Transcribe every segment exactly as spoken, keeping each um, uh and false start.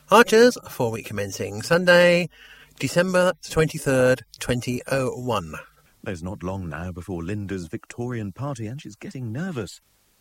Archers, four week commencing Sunday, December twenty-third, twenty oh one. There's not long now before Linda's Victorian party, and she's getting nervous.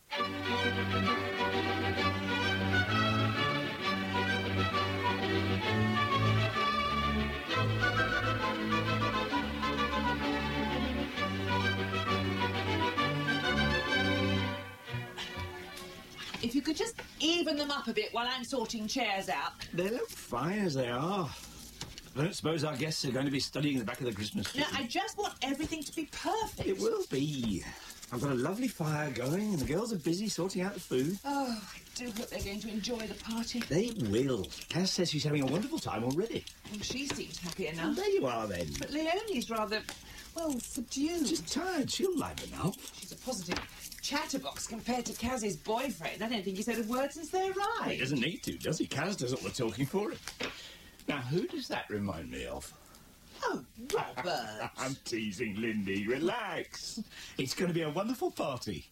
If you could just even them up a bit while I'm sorting chairs out. They look fine as they are. I don't suppose our guests are going to be studying the back of the Christmas tree. No, I just want everything to be perfect. It will be. I've got a lovely fire going and the girls are busy sorting out the food. Oh, I do hope they're going to enjoy the party. They will. Kaz says she's having a wonderful time already. Well, she seems happy Well, enough. there you are then. But Leonie's rather, well, subdued. Just tired. She'll liven up. She's a positive chatterbox compared to Kaz's boyfriend. I don't think he's said a word since they arrived. He doesn't need to, does he? Kaz does all the talking for him. Now, who does that remind me of? Oh, Robert. I'm teasing, Lindy. Relax. It's going to be a wonderful party.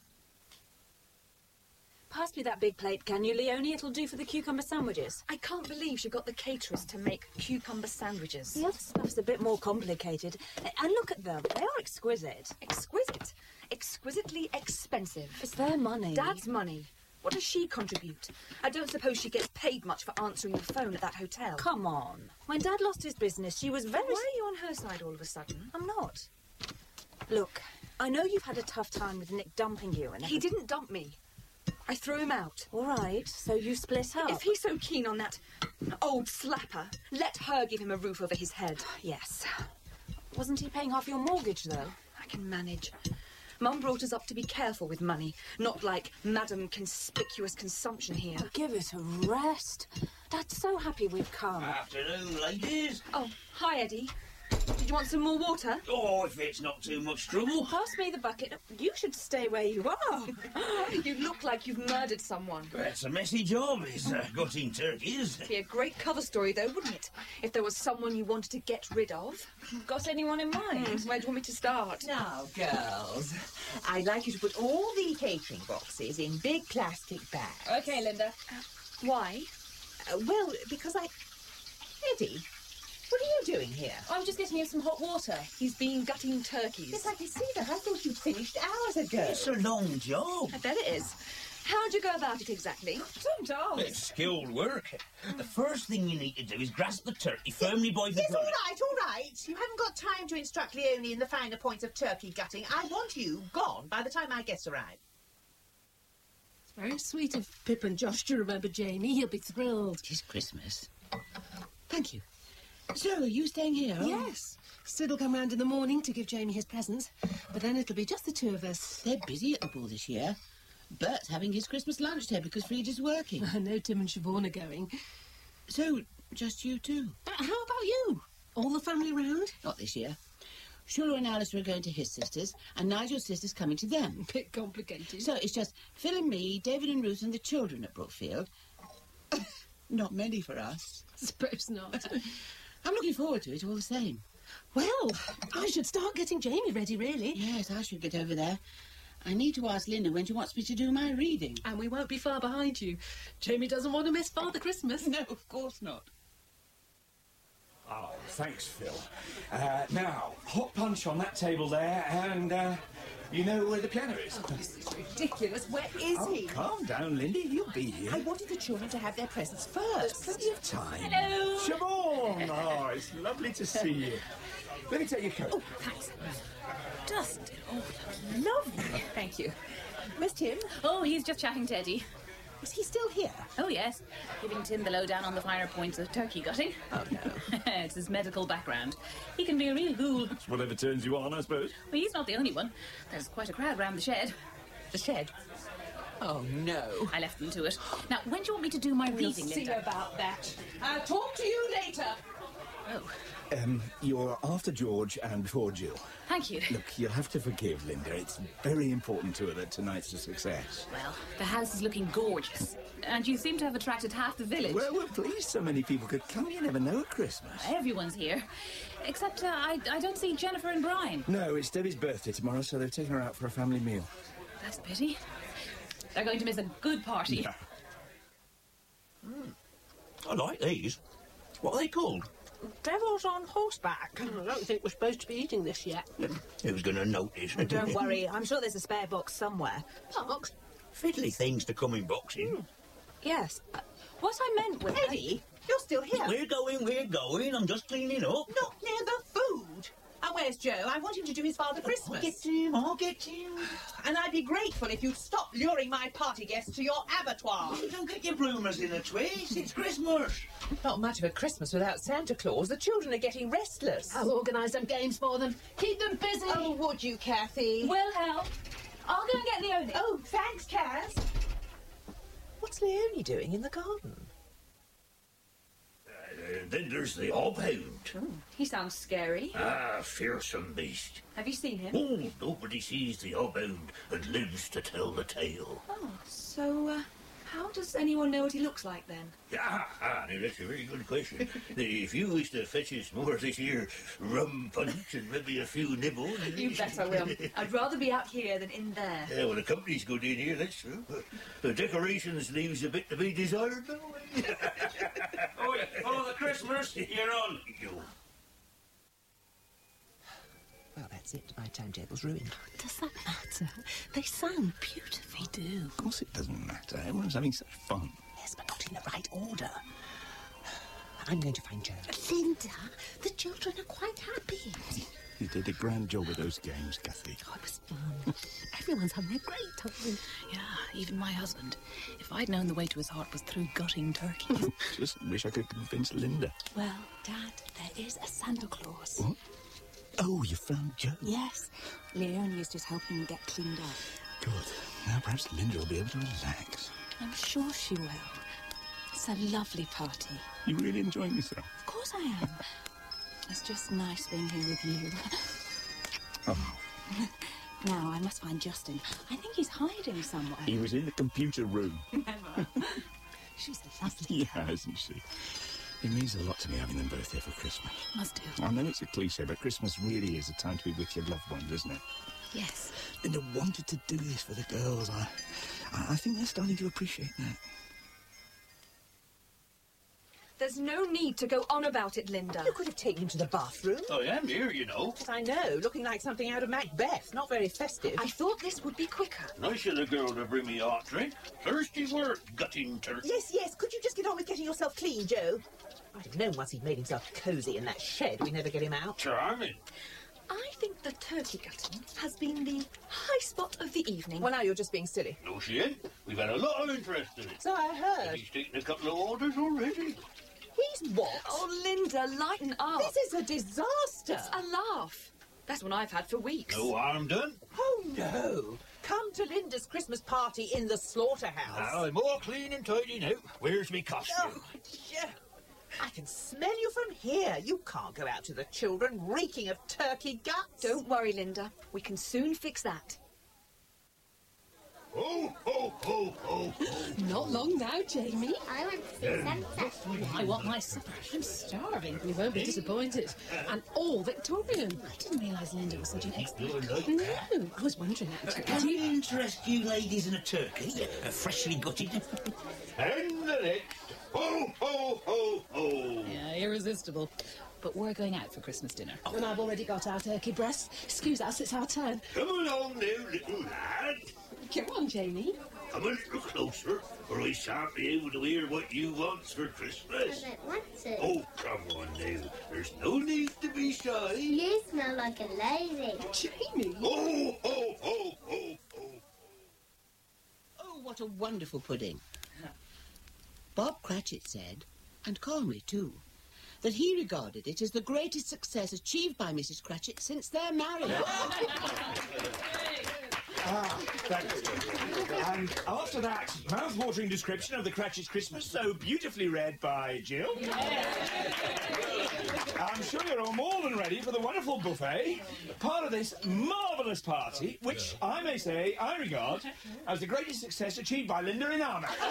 Pass me that big plate, can you, Leonie? It'll do for the cucumber sandwiches. I can't believe she got the caterers to make cucumber sandwiches. The other stuff's a bit more complicated. And look at them. They are exquisite. Exquisite. Exquisitely expensive. It's their money. Dad's money. What does she contribute? I don't suppose she gets paid much for answering the phone at that hotel. Come on. When Dad lost his business, she was very... Why are you on her side all of a sudden? I'm not. Look, I know you've had a tough time with Nick dumping you and He didn't dump me. I threw him out. All right, so you split up. If he's so keen on that old slapper, let her give him a roof over his head. Yes. Wasn't he paying half your mortgage, though? I can manage. Mum brought us up to be careful with money, not like Madam Conspicuous Consumption here. Oh, give it a rest. Dad's so happy we've come. Afternoon, ladies. Oh, hi, Eddie. Did you want some more water? Oh, if it's not too much trouble. Pass me the bucket. You should stay where you are. You look like you've murdered someone. That's a messy job, is uh, gutting turkeys. It'd be a great cover story, though, wouldn't it? If there was someone you wanted to get rid of. Got anyone in mind? Mm, where do you want me to start? Now, girls, I'd like you to put all the catering boxes in big plastic bags. Okay, Linda. Why? Uh, well, because I... Eddie, what are you doing here? I'm just getting you some hot water. He's been gutting turkeys. Yes, I can see that. I thought you'd finished hours ago. It's a long job. I bet it is. How'd you go about it exactly? Don't ask. It's skilled work. The first thing you need to do is grasp the turkey firmly by the Yes, all gullet. right, all right. You haven't got time to instruct Leonie in the finer points of turkey gutting. I want you gone by the time our guests arrive. It's very sweet of Pip and Josh to remember Jamie. He'll be thrilled. It's Christmas. Thank you. So, are you staying here? Yes. Sid will come round in the morning to give Jamie his presents, but then it'll be just the two of us. They're busy at the ball this year. Bert's having his Christmas lunch here because Frieda's working. I know Tim and Siobhan are going. So, just you two? Uh, how about you? All the family round? Not this year. Shula and Alistair are going to his sisters, and Nigel's sister's coming to them. A bit complicated. So, it's just Phil and me, David and Ruth and the children at Brookfield. Not many for us. Suppose not. I'm looking forward to it all the same. Well, I should start getting Jamie ready, really. Yes, I should get over there. I need to ask Linda when she wants me to do my reading. And we won't be far behind you. Jamie doesn't want to miss Father Christmas. No, of course not. Oh, thanks, Phil. Uh, now, hot punch on that table there, and uh, you know where the piano is. Oh, this is ridiculous. Where is Oh, he? calm down, Lindy. He'll be here. I wanted the children to have their presents There's first. plenty of time. Hello. Siobhan! Oh, it's lovely to see you. Let me take your coat. Oh, thanks. Doesn't it all look lovely? Thank you. Where's Tim? Oh, he's just chatting to Eddie. Is he still here? Oh, yes. Giving Tim the lowdown on the finer points of turkey gutting. Oh, no. It's his medical background. He can be a real ghoul. It's whatever turns you on, I suppose. Well, he's not the only one. There's quite a crowd round the shed. The shed? Oh, no. I left them to it. Now, when do you want me to do my We'll reading, see Linda? about that. I'll talk to you later. Oh, Um, you're after George and before Jill. thank you. Look, you'll have to forgive Linda. It's very important to her that tonight's a success. Well, the house is looking gorgeous. And you seem to have attracted half the village. Well, we're pleased so many people could come. You never know at Christmas. Everyone's here. Except uh, I, I don't see Jennifer and Brian. No, it's Debbie's birthday tomorrow, so they've taken her out for a family meal. That's a pity. They're going to miss a good party. Yeah. I like these. What are they called? Devils on horseback. I don't think we're supposed to be eating this yet. Who's going to notice? Don't worry, I'm sure there's a spare box somewhere. Box? Fiddly things to come in boxing. Mm. Yes. Uh, what I meant was... Eddie, you're still here. We're going, we're going. I'm just cleaning up. Not near the food. And where's Joe? I want him to do his father Christmas. I'll get him, I'll get him. And I'd be grateful if you'd stop luring my party guests to your abattoir. You don't get your bloomers in a twist. It's Christmas. Not much of a Christmas without Santa Claus. The children are getting restless. I'll organise some games for them. Keep them busy. Oh, would you, Kathy? We'll help. I'll go and get Leonie. Oh, thanks, Kaz. What's Leonie doing in the garden? Uh, then there's the Hobhound. Oh, he sounds scary. Ah, fearsome beast. Have you seen him? Oh, nobody sees the Hobhound and lives to tell the tale. Oh, so, uh, how does anyone know what he looks like then? Ah, ah, now that's a very good question. If you was to fetch us more of this here rum punch and maybe a few nibbles... You bet I will. I'd rather be out here than in there. Yeah, well, the company's good in here, that's true. But the decorations leaves a bit to be desired, though. Oh, Father Christmas, you're on. Well, that's it. My timetable's ruined. Does that matter? They sound beautiful. They do. Of course it doesn't matter. Everyone's having such fun. Yes, but not in the right order. I'm going to find Joe. Linda, the children are quite happy. You did a grand job with those games, Kathy. Oh, it was fun. Everyone's having a great time. Yeah, even my husband. If I'd known the way to his heart was through gutting turkeys. Just wish I could convince Linda. Well, Dad, there is a Santa Claus. What? Oh, you found Joe? Yes. Leonie is just helping me get cleaned up. Good. Now perhaps Linda will be able to relax. I'm sure she will. It's a lovely party. You really enjoying yourself? Of course I am. It's just nice being here with you. Oh. Now, I must find Justin. I think he's hiding somewhere. He was in the computer room. Never. She's a lovely Yeah, isn't she? It means a lot to me having them both here for Christmas. Must do. I know it's a cliche, but Christmas really is a time to be with your loved ones, isn't it? Yes. Linda wanted to do this for the girls. I, I think they're starting to appreciate that. There's no need to go on about it, Linda. You could have taken him to the bathroom. I am here, you know. Yes, I know. Looking like something out of Macbeth. Not very festive. I thought this would be quicker. Nice of the girl to bring me a hot drink. Thirsty work, gutting turkey. Yes, yes. Could you just get on with getting yourself clean, Joe? I'd have known once he'd made himself cosy in that shed we'd never get him out. Charming. I think the turkey gutting has been the high spot of the evening. Well, now you're just being silly. No, she ain't. We've had a lot of interest in it. So I heard. He's taken a couple of orders already. He's what? Oh, Linda, lighten up. This is a disaster. It's a laugh. That's one I've had for weeks. No harm done. Oh, no. Come to Linda's Christmas party in the slaughterhouse. Now, I'm all clean and tidy now. Where's me costume? Oh, yeah. I can smell you from here. You can't go out to the children reeking of turkey guts. Don't worry, Linda. We can soon fix that. Ho, ho, ho, ho, ho. Not long now, Jamie. I want to see Santa. I want my supper. I'm starving. You won't be disappointed. And all Victorian. I didn't realise Linda was such an expert. No, I was wondering actually. Can you interest you ladies in a turkey, uh, freshly gutted? And the next. Ho, ho, ho, ho. Yeah, irresistible. But we're going out for Christmas dinner. And I've already got our turkey breast. Excuse us, it's our turn. Come along now, little lad. Come on, Jamie. Come a little closer, or we shan't be able to hear what you want for Christmas. I don't want to. Oh, come on now. There's no need to be shy. You smell like a lady. Jamie? Ho, ho, ho, ho, ho. Oh, what a wonderful pudding. Bob Cratchit said, and calmly too, that he regarded it as the greatest success achieved by Missus Cratchit since their marriage. Ah, thanks. And after that mouth-watering description of the Cratchit's Christmas, so beautifully read by Jill, I'm sure you're all more than ready for the wonderful buffet, part of this marvellous party, which I may say I regard as the greatest success achieved by Linda in our marriage.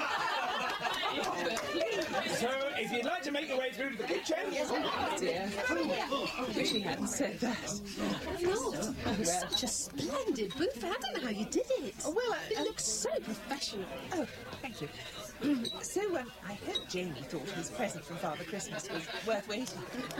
So, if you'd like to make your way through to the kitchen... Yes, oh, dear. I wish he hadn't said that. Not. Oh, such a splendid buffet. I don't know how you did it. Oh, well, It uh, looks so professional. Oh, thank you. So, um, I hope Jamie thought his present from Father Christmas was worth waiting.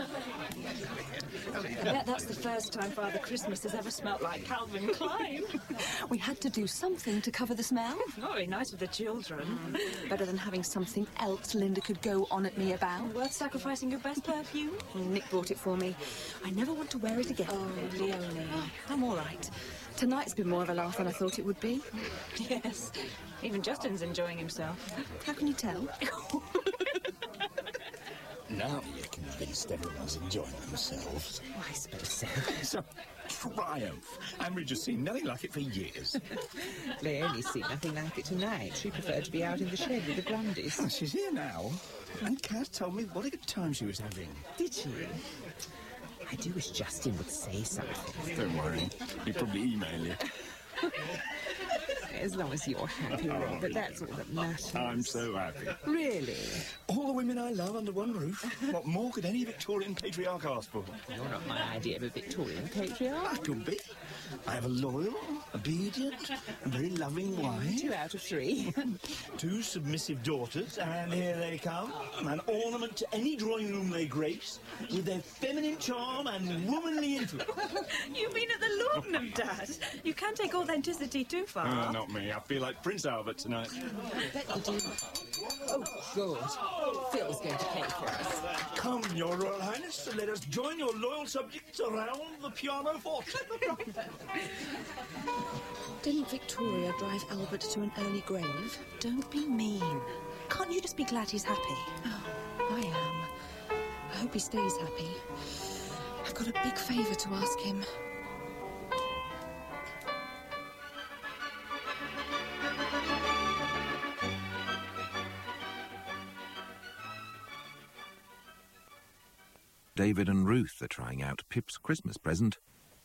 I bet that's the first time Father Christmas has ever smelt like Calvin Klein. We had to do something to cover the smell. Not very nice for the children. Better than having something else Linda could go on at me about. Worth sacrificing your best perfume? Nick bought it for me. I never want to wear it again. Oh, Leonie. I'm all right. Tonight's been more of a laugh than I thought it would be. Yes. Even Justin's enjoying himself. How can you tell? Now you're convinced everyone's enjoying themselves. Well, I suppose so. It's a triumph. Ambridge has seen nothing like it for years. Leonie's seen nothing like it tonight. She preferred to be out in the shed with the Grundys. Oh, she's here now. And Kat told me what a good time she was having. Did she? I do wish Justin would say something. Don't worry. He'll probably email you. As long as you're happy, Robert, that's all that matters. I'm so happy. Really? All the women I love under one roof. What more could any Victorian patriarch ask for? You're not my idea of a Victorian patriarch. I could be. I have a loyal, obedient, and very loving wife. Two out of three. Two submissive daughters, and here they come, an ornament to any drawing room they grace, with their feminine charm and womanly influence. You mean at the laudanum, Dad? You can't take authenticity too far. Oh, not me. I feel like Prince Albert tonight. I bet you do. Oh, good. Phil's going to pay for us. Come, Your Royal Highness, let us join your loyal subjects around the pianoforte. Didn't Victoria drive Albert to an early grave? Don't be mean. Can't you just be glad he's happy? Oh, I am. I hope he stays happy. I've got a big favour to ask him. David and Ruth are trying out Pip's Christmas present.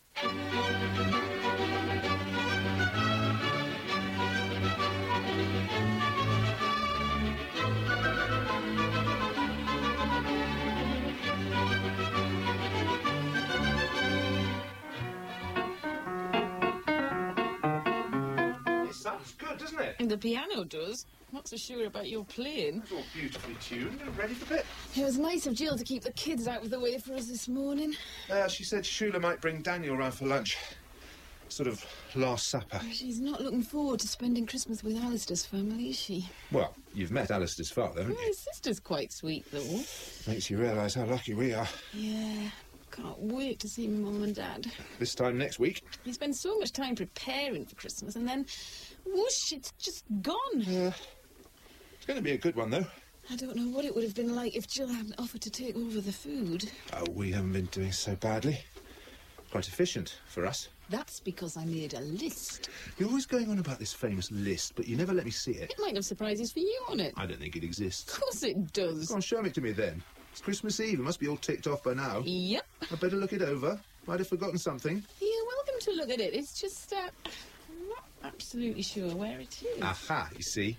It sounds good, doesn't it? The piano does. Not so sure about your playing. It's all beautifully tuned and ready for Pip. It was nice of Jill to keep the kids out of the way for us this morning. Uh, she said Shula might bring Daniel round for lunch. Sort of last supper. She's not looking forward to spending Christmas with Alistair's family, is she? Well, you've met Alistair's father, haven't Well, you? his sister's quite sweet, though. Makes you realise how lucky we are. Yeah. Can't wait to see Mum and Dad. This time next week. We spend so much time preparing for Christmas, and then, whoosh, it's just gone. Uh, it's going to be a good one, though. I don't know what it would have been like if Jill hadn't offered to take over the food. Oh, we haven't been doing so badly. Quite efficient for us. That's because I made a list. You're always going on about this famous list, but you never let me see it. It might have surprises for you on it. I don't think it exists. Of course it does. Go on, show it to me then. It's Christmas Eve. It must be all ticked off by now. Yep. I better look it over. Might have forgotten something. You're welcome to look at it. It's just, uh, I'm not absolutely sure where it is. Aha, you see.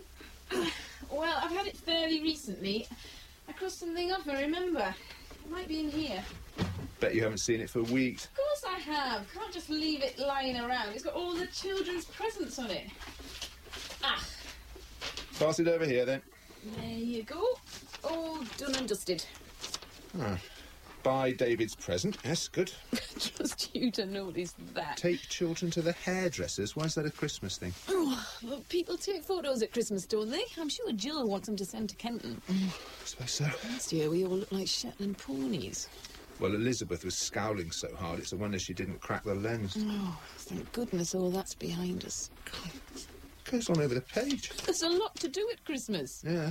Well, I've had it fairly recently. I crossed something off, I remember. It might be in here. Bet you haven't seen it for weeks. Of course I have. Can't just leave it lying around. It's got all the children's presents on it. Ah, Pass it over here, then. there you go. All done and dusted. Ah. Buy David's present. Yes, good. Just you to notice that. Take children to the hairdressers. Why is that a Christmas thing? Oh, well, people take photos at Christmas, don't they? I'm sure Jill wants them to send to Kenton. I suppose so. Last year we all looked like Shetland ponies. Well, Elizabeth was scowling so hard, it's a wonder she didn't crack the lens. Oh, thank goodness all that's behind us. Goes on over the page. There's a lot to do at Christmas. Yeah.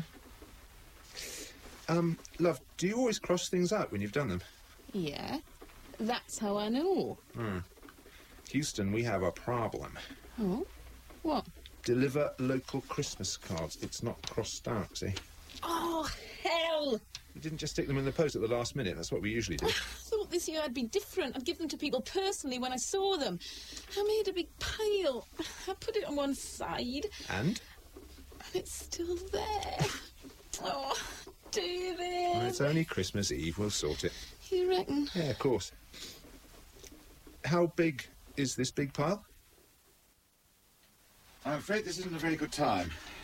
Um, love, do you always cross things out when you've done them? Yeah, that's how I know. Hmm. Houston, we have a problem. Oh? What? Deliver local Christmas cards. It's not crossed out, see? Oh, hell! You didn't just stick them in the post at the last minute. That's what we usually do. I thought this year I'd be different. I'd give them to people personally when I saw them. I made a big pile. I put it on one side. And? And it's still there. Oh, David. Well, it's only Christmas Eve. We'll sort it. You reckon? Yeah, of course. How big is this big pile? I'm afraid this isn't a very good time.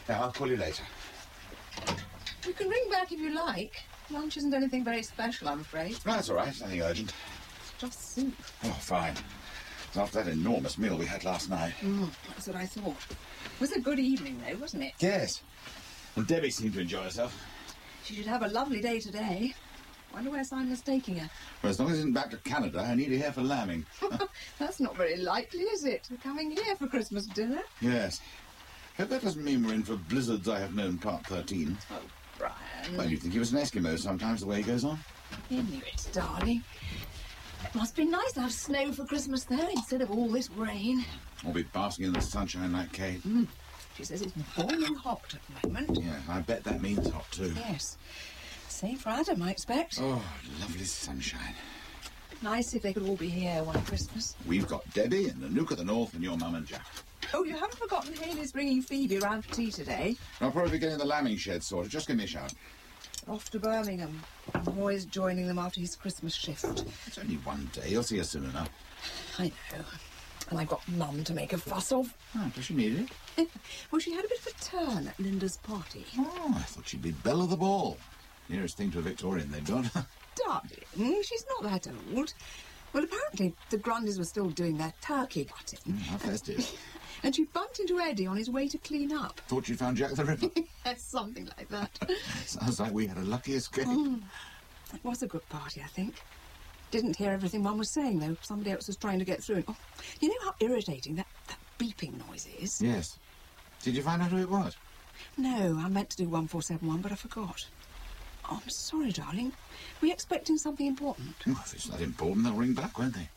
Yeah, I'll call you later. You can ring back if you like. Lunch isn't anything very special, I'm afraid. No, that's all right. Nothing urgent. It's just soup. Oh, fine. It's after that enormous meal we had last night. Mm, that's what I thought. It was a good evening, though, wasn't it? Yes. And Debbie seemed to enjoy herself. She should have a lovely day today. Wonder where Simon's taking her. Well, as long as he isn't back to Canada, I need her here for lambing. That's not very likely, is it? We're coming here for Christmas dinner. Yes. Hope that doesn't mean we're in for blizzards I have known part thirteen. Oh, Brian. Well, you'd think he was an Eskimo sometimes, the way he goes on. You knew it, darling. It must be nice to have snow for Christmas, though, instead of all this rain. Or be basking in the sunshine like Kate. Mm. She says it's boiling hot at the moment. Yeah, I bet that means hot, too. Yes. Same for Adam, I expect. Oh, lovely sunshine. Nice if they could all be here one Christmas. We've got Debbie and the Nook of the North and your mum and Jack. Oh, you haven't forgotten Haley's bringing Phoebe round for tea today. I'll probably be getting the lambing shed sorted. Just give me a shout. Off to Birmingham. Roy's joining them after his Christmas shift. It's only one day. You'll see her soon enough. I know. And I've got Mum to make a fuss of. Oh, does she need it? Well, she had a bit of a turn at Linda's party. Oh, I thought she'd be belle of the ball. Nearest thing to a Victorian they've got. Darling, she's not that old. Well, apparently the Grundys were still doing their turkey gutting. Mm, how festive. And she bumped into Eddie on his way to clean up. Thought you'd found Jack the Ripper. Something like that. Sounds like we had a lucky escape. Mm. It was a good party, I think. Didn't hear everything Mum was saying, though. Somebody else was trying to get through. Oh, you know how irritating that, that beeping noise is? Yes. Did you find out who it was? No, I meant to do one four seven one, but I forgot. Oh, I'm sorry, darling. Were you expecting something important? Oh, if it's not important, they'll ring back, won't they?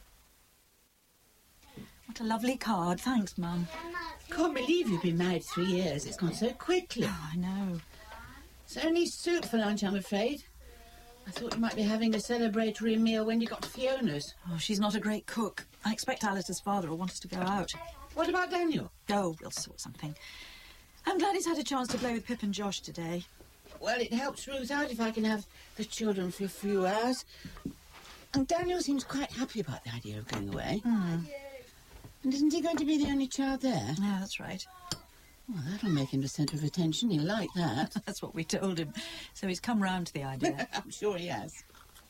What a lovely card. Thanks, Mum. Can't believe you've been married three years. It's gone so quickly. Oh, I know. It's only soup for lunch, I'm afraid. I thought you might be having a celebratory meal when you got to Fiona's. Oh, she's not a great cook. I expect Alistair's father will want us to go out. What about Daniel? Oh, we'll sort something. I'm glad he's had a chance to play with Pip and Josh today. Well, it helps Ruth out if I can have the children for a few hours. And Daniel seems quite happy about the idea of going away. Hmm. And isn't he going to be the only child there? Yeah, that's right. Well, that'll make him the centre of attention. He'll like that. That's what we told him. So he's come round to the idea. I'm sure he has.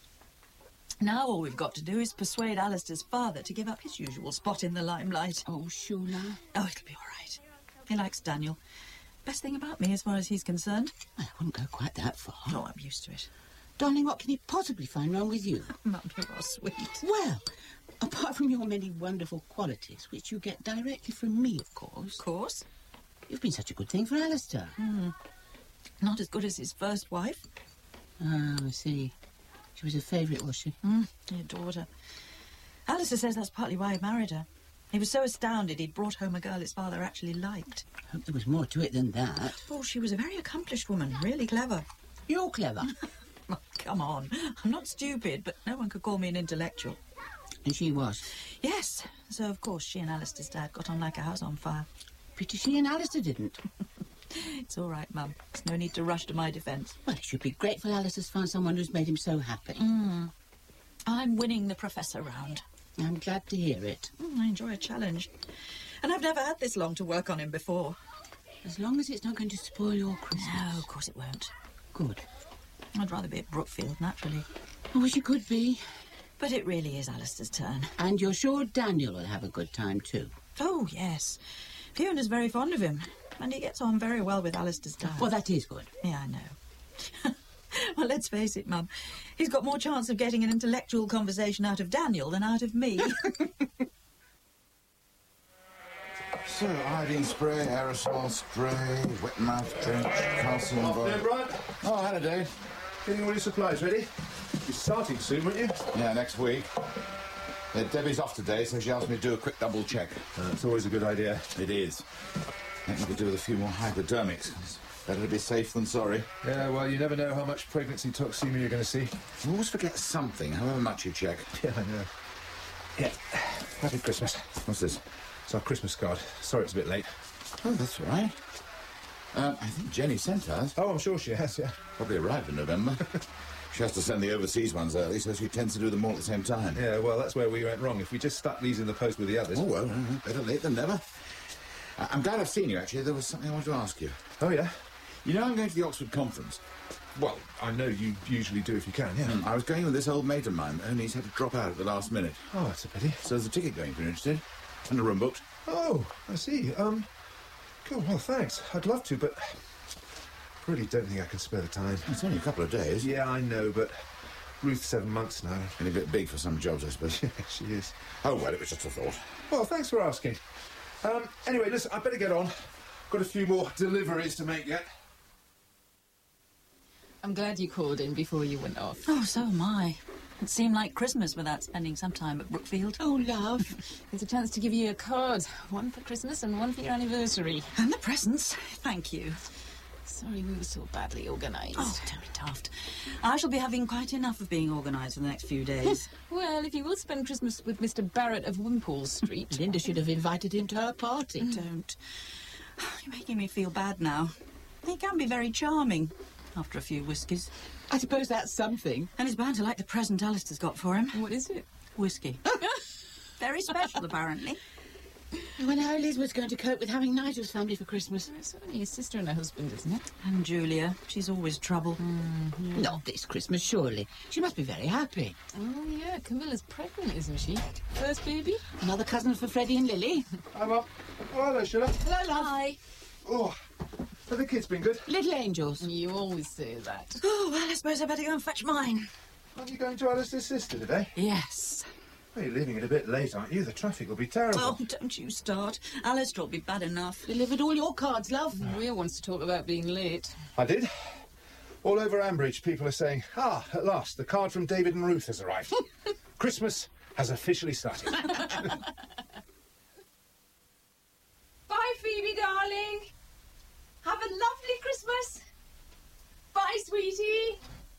Now all we've got to do is persuade Alistair's father to give up his usual spot in the limelight. Oh, sure now. Oh, it'll be all right. He likes Daniel. Best thing about me as far as he's concerned. I wouldn't go quite that far. Oh, I'm used to it. Darling, what can he possibly find wrong with you? Mum, you are sweet. Well, apart from your many wonderful qualities, which you get directly from me, of course. Of course. You've been such a good thing for Alistair. Hmm. Not as good as his first wife. Ah, I see. She was a favourite, was she? Hmm. He adored her. Alistair says that's partly why he married her. He was so astounded he'd brought home a girl his father actually liked. I hope there was more to it than that. Oh, she was a very accomplished woman, really clever. You're clever. Oh, come on. I'm not stupid, but no one could call me an intellectual. And she was? Yes. So, of course, she and Alistair's dad got on like a house on fire. Pity she and Alistair didn't. It's all right, Mum. There's no need to rush to my defence. Well, he should be grateful Alistair's found someone who's made him so happy. Mm. I'm winning the professor round. I'm glad to hear it. Mm, I enjoy a challenge. And I've never had this long to work on him before. As long as it's not going to spoil your Christmas. No, of course it won't. Good. I'd rather be at Brookfield, naturally. I wish you could be. But it really is Alistair's turn. And you're sure Daniel will have a good time, too? Oh, yes. Fiona's very fond of him. And he gets on very well with Alistair's dad. Well, that is good. Yeah, I know. Well, let's face it, Mum. He's got more chance of getting an intellectual conversation out of Daniel than out of me. So, iodine spray, aerosol spray, wet mouth drench, calcium Afternoon, Brian. Oh, hello, Dave. Getting all your supplies ready? You're starting soon, won't you? Yeah, next week. Yeah, Debbie's off today, so she asked me to do a quick double check. Uh, it's always a good idea. It is. I think we could do with a few more hypodermics. It's better to be safe than sorry. Yeah, well, you never know how much pregnancy toxemia you're going to see. You always forget something, however much you check. Yeah, I know. Yeah. Happy Christmas. What's this? It's our Christmas card. Sorry it's a bit late. Oh, that's all right. Um, I think Jenny sent us. Oh, I'm sure she has, yeah. Probably arrived in November. She has to send the overseas ones early, so she tends to do them all at the same time. Yeah, well, that's where we went wrong. If we just stuck these in the post with the others... Oh, well, better late than never. I- I'm glad I've seen you, actually. There was something I wanted to ask you. Oh, yeah? You know I'm going to the Oxford Conference. Well, I know you usually do if you can, yeah. Hmm, I was going with this old mate of mine, only he's had to drop out at the last minute. Oh, that's a pity. So there's a ticket going if you're interested. And a room booked. Oh, I see. Um, cool, well, thanks. I'd love to, but really don't think I can spare the time. It's only a couple of days. Yeah, I know, but Ruth's seven months now. And a bit big for some jobs, I suppose. Yeah, she is. Oh, well, it was just a thought. Well, thanks for asking. Um, anyway, listen, I better get on. Got a few more deliveries to make yet. I'm glad you called in before you went off. Oh, so am I. It seemed like Christmas without spending some time at Brookfield. Oh, love. There's a chance to give you a card. One for Christmas and one for your anniversary. And the presents. Thank you. Sorry we were so badly organised. Oh, don't be daft. I shall be having quite enough of being organised for the next few days. Well, if you will spend Christmas with Mister Barrett of Wimpole Street... Linda should have invited him to her party. Don't. You're making me feel bad now. He can be very charming after a few whiskies. I suppose that's something. And he's bound to like the present Alistair's got for him. What is it? Whiskey. Very special, apparently. I wonder how Liz was going to cope with having Nigel's family for Christmas. It's only his sister and her husband, isn't it? And Julia. She's always trouble. Mm, yeah. Not this Christmas, surely. She must be very happy. Oh, yeah. Camilla's pregnant, isn't she? First baby? Another cousin for Freddie and Lily. Hi, Mum. Oh, hello, Sheila. Hello, love. Hi. Oh, have the kids been good? Little angels. You always say that. Oh, well, I suppose I better go and fetch mine. Aren't you going to Alistair's sister today? Yes. Well, you're leaving it a bit late, aren't you? The traffic will be terrible. Oh, don't you start. Alistair will be bad enough. Delivered all your cards, love. Weir wants to talk about being late. I did. All over Ambridge, people are saying, ah, at last, the card from David and Ruth has arrived. Christmas has officially started. Bye, Phoebe, darling. Have a lovely Christmas. Bye, sweetie.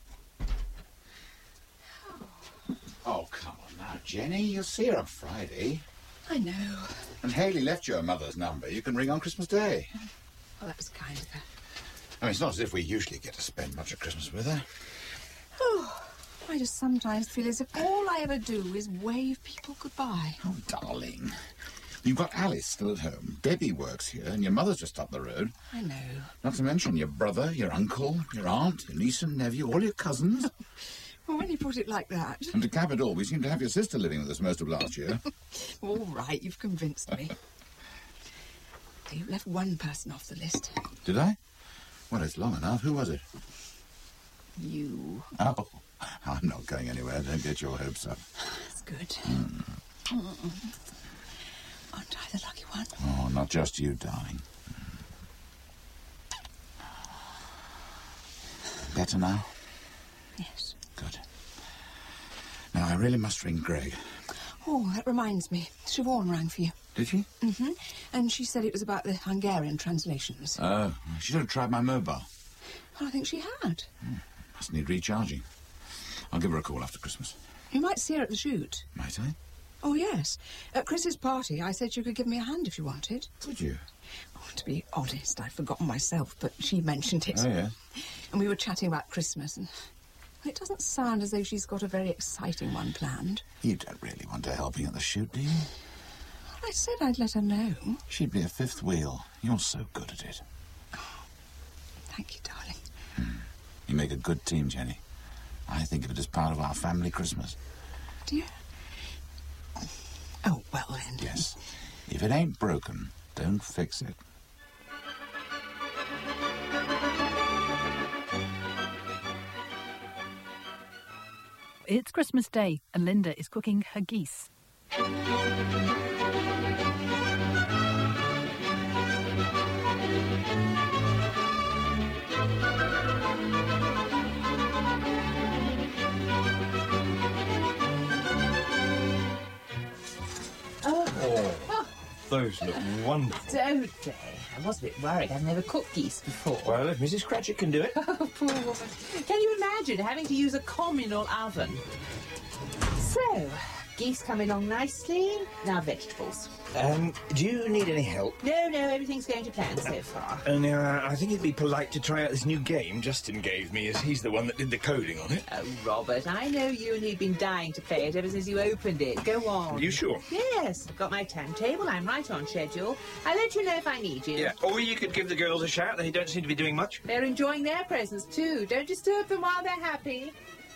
Oh, come on now, Jenny. You'll see her on Friday. I know. And Hayley left you her mother's number. You can ring on Christmas Day. Well, that was kind of her. I mean, it's not as if we usually get to spend much of Christmas with her. Oh, I just sometimes feel as if all I ever do is wave people goodbye. Oh, darling. You've got Alice still at home. Debbie works here, and your mother's just up the road. I know. Not to mention your brother, your uncle, your aunt, your niece and nephew, all your cousins. Well, when you put it like that... And to cap it all, we seem to have your sister living with us most of last year. All right, you've convinced me. You left one person off the list. Did I? Well, it's long enough. Who was it? You. Oh, I'm not going anywhere. Don't get your hopes up. That's good. Mm. Mm. Aren't I the lucky one? Oh, not just you, darling. Better now? Yes. Good. Now, I really must ring Greg. Oh, that reminds me. Siobhan rang for you. Did she? Mm-hmm. And she said it was about the Hungarian translations. Oh, she should have tried my mobile. Well, I think she had. Hmm. Must need recharging. I'll give her a call after Christmas. You might see her at the shoot. Might I? Oh, yes. At Chris's party, I said you could give me a hand if you wanted. Would you? Oh, to be honest, I'd forgotten myself, but she mentioned it. Oh, yeah? And we were chatting about Christmas, and it doesn't sound as though she's got a very exciting one planned. You don't really want her helping at the shoot, do you? I said I'd let her know. She'd be a fifth wheel. You're so good at it. Oh, thank you, darling. Hmm. You make a good team, Jenny. I think of it as part of our family Christmas. Do you? Oh, well then. Yes. If it ain't broken, don't fix it. It's Christmas Day and Linda is cooking her geese. Oh, those look wonderful. Don't they? I was a bit worried. I've never cooked geese before. Well, if Missus Cratchit can do it. Oh, poor woman. Can you imagine having to use a communal oven? So, Geese coming along nicely. Now vegetables. Um, do you need any help? No, no, everything's going to plan so far. And uh, I think it'd be polite to try out this new game Justin gave me, as he's the one that did the coding on it. Oh, Robert, I know you and he've been dying to play it ever since you opened it. Go on. Are you sure? Yes, I've got my timetable. I'm right on schedule. I'll let you know if I need you. Yeah, or you could give the girls a shout. They don't seem to be doing much. They're enjoying their presents too. Don't disturb them while they're happy.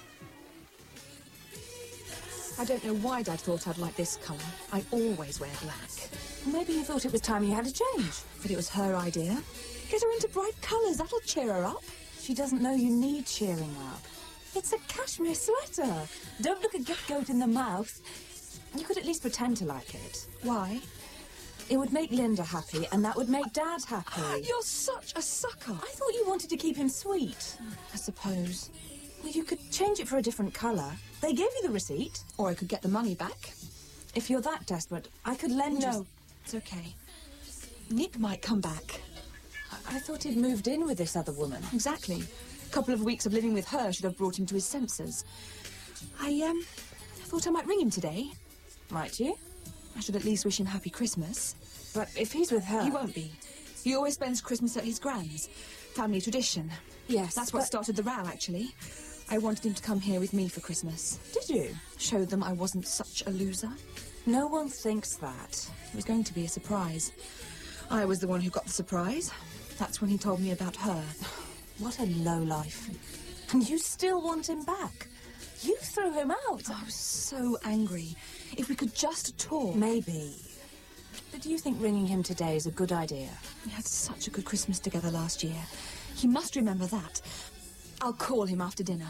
I don't know why Dad thought I'd like this colour. I always wear black. Maybe he thought it was time he had a change. But it was her idea. Get her into bright colours, that'll cheer her up. She doesn't know you need cheering up. It's a cashmere sweater. Don't look a gift goat in the mouth. You could at least pretend to like it. Why? It would make Linda happy, and that would make Dad happy. You're such a sucker. I thought you wanted to keep him sweet. I suppose. Well, you could change it for a different colour. They gave you the receipt, or I could get the money back. If you're that desperate, I could lend you... No, it's okay. Nick might come back. I, I thought he'd moved in with this other woman. Exactly. A couple of weeks of living with her should have brought him to his senses. I, um, thought I might ring him today. Might you? I should at least wish him happy Christmas. But if he's with her... He won't be. He always spends Christmas at his gran's. Family tradition. Yes, that's what started the row, actually. I wanted him to come here with me for Christmas. Did you? Showed them I wasn't such a loser. No one thinks that. It was going to be a surprise. I was the one who got the surprise. That's when he told me about her. What a lowlife. And you still want him back? You threw him out. I was so angry. If we could just talk. Maybe. But do you think ringing him today is a good idea? We had such a good Christmas together last year. He must remember that. I'll call him after dinner.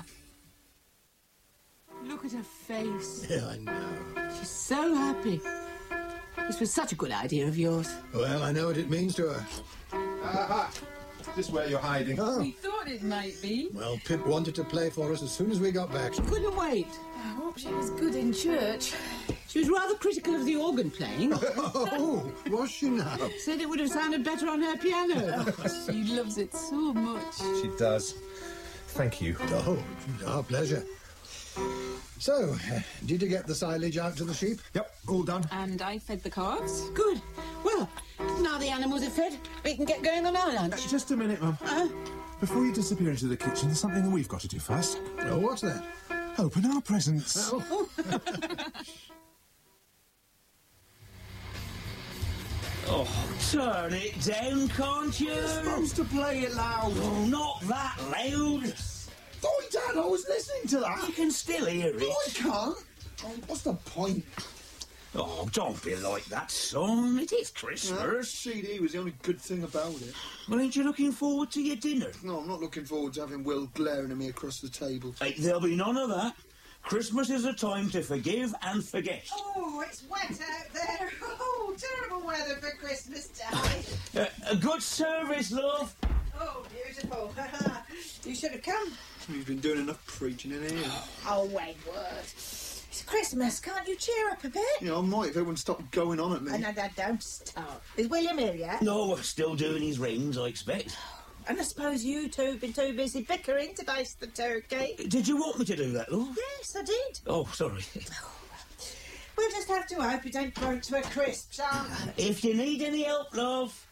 Look at her face. Yeah, I know. She's so happy. This was such a good idea of yours. Well, I know what it means to her. Aha! This is where you're hiding. Oh. We thought it might be. Well, Pip wanted to play for us as soon as we got back. She couldn't wait. I hope she was good in church. She was rather critical of the organ playing. Oh, was she now? Said it would have sounded better on her piano. She loves it so much. She does. Thank you. Oh, our pleasure. So, uh, did you get the silage out to the sheep? Yep, all done. And I fed the calves. Good. Well, now the animals are fed, we can get going on our lunch. Uh, just a minute, Mum. Uh, Before you disappear into the kitchen, there's something that we've got to do first. Oh, what's that? Open our presents. Oh. Oh, turn it down, can't you? You're supposed to play it loud. Oh, not that loud. Oh, Dad, I was listening to that. You can still hear it. No, I can't. Oh, what's the point? Oh, don't be like that, son. It is Well, Christmas. C D was the only good thing about it. Well, ain't you looking forward to your dinner? No, I'm not looking forward to having Will glaring at me across the table. Hey, there'll be none of that. Christmas is a time to forgive and forget. Oh, it's wet out there. Oh, terrible weather for Christmas Day. Uh, a good service, love. Oh, beautiful. You should have come. You've been doing enough preaching in here. Oh, Wayward. It's Christmas. Can't you cheer up a bit? You know, I might if everyone stopped going on at me. Oh, no, no, don't stop. Is William here yet? No, we're still doing his rings, I expect. And I suppose you two have been too busy bickering to baste the turkey. Did you want me to do that, love? Yes, I did. Oh, sorry. We'll just have to hope it ain't burnt to a crisp, son. If you need any help, love,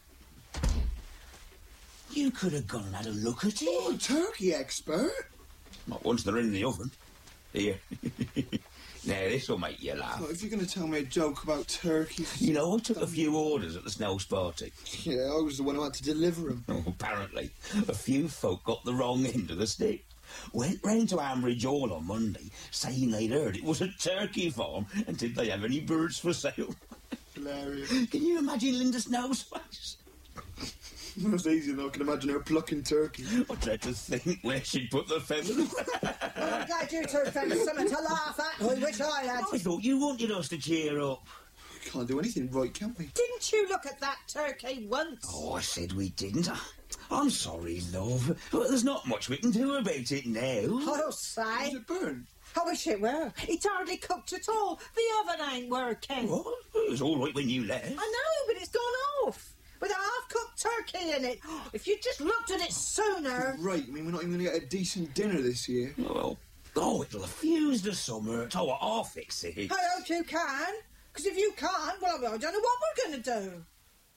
you could have gone and had a look at it. Oh, turkey expert. Not once they're in the oven. Here. Now, this'll make you laugh. Oh, if you're going to tell me a joke about turkeys... You know, I took a few orders at the Snells party. Yeah, I was the one who had to deliver them. Oh, apparently, a few folk got the wrong end of the stick. Went round to Ambridge Hall on Monday, saying they'd heard it was a turkey farm, and did they have any birds for sale? Hilarious. Can you imagine Linda Snell's face? It was easy though, I can imagine her plucking turkey. I dread to think where she'd put the feathers. I'm glad you two found something to laugh at. I wish I had. I thought you wanted us to cheer up. We can't do anything right, can we? Didn't you look at that turkey once? Oh, I said we didn't. I'm sorry, love, but there's not much we can do about it now. I'll say. Is it burned? I wish it were. It's hardly cooked at all. The oven ain't working. What? It was all right when you left. I know, but it's gone off. With a half-cooked turkey in it. If you'd just looked at it sooner... Right, I mean, we're not even going to get a decent dinner this year. Well, Oh, it'll fuse the summer. Oh, I'll fix it. I hope you can. Because if you can't, well, I don't know what we're going to do.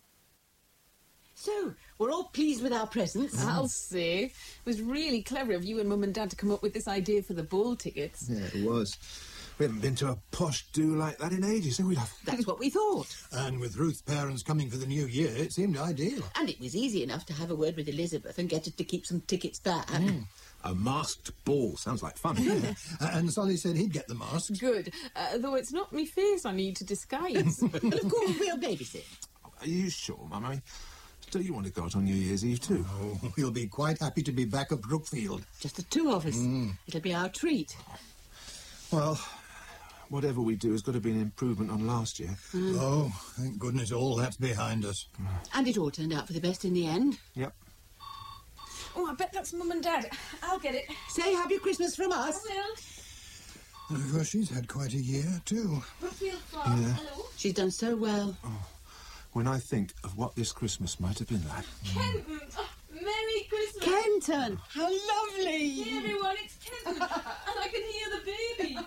So, we're all pleased with our presents. I'll say. It was really clever of you and Mum and Dad to come up with this idea for the ball tickets. Yeah, it was. We haven't been to a posh do like that in ages, have we, love? That's what we thought. And with Ruth's parents coming for the new year, it seemed ideal. And it was easy enough to have a word with Elizabeth and get her to keep some tickets back. Mm. A masked ball. Sounds like fun. Yeah. And Solly said he'd get the masks. Good. Uh, though it's not me face I need to disguise. Well, of course, we'll babysit. Are you sure, Mum? I mean, do you want to go out on New Year's Eve too? Oh, we'll be quite happy to be back at Brookfield. Just the two of us. Mm. It'll be our treat. Well, whatever we do has got to be an improvement on last year. Mm. Oh, thank goodness all that's behind us. And it all turned out for the best in the end. Yep. Oh, I bet that's Mum and Dad. I'll get it. Say Happy Christmas from us. I will. And of course, she's had quite a year, too. Brookfield Farm. Yeah. Hello. She's done so well. Oh, when I think of what this Christmas might have been like. Kenton! Oh, Merry Christmas! Kenton! How lovely! Hey, everyone, it's Kenton! And I can hear the baby!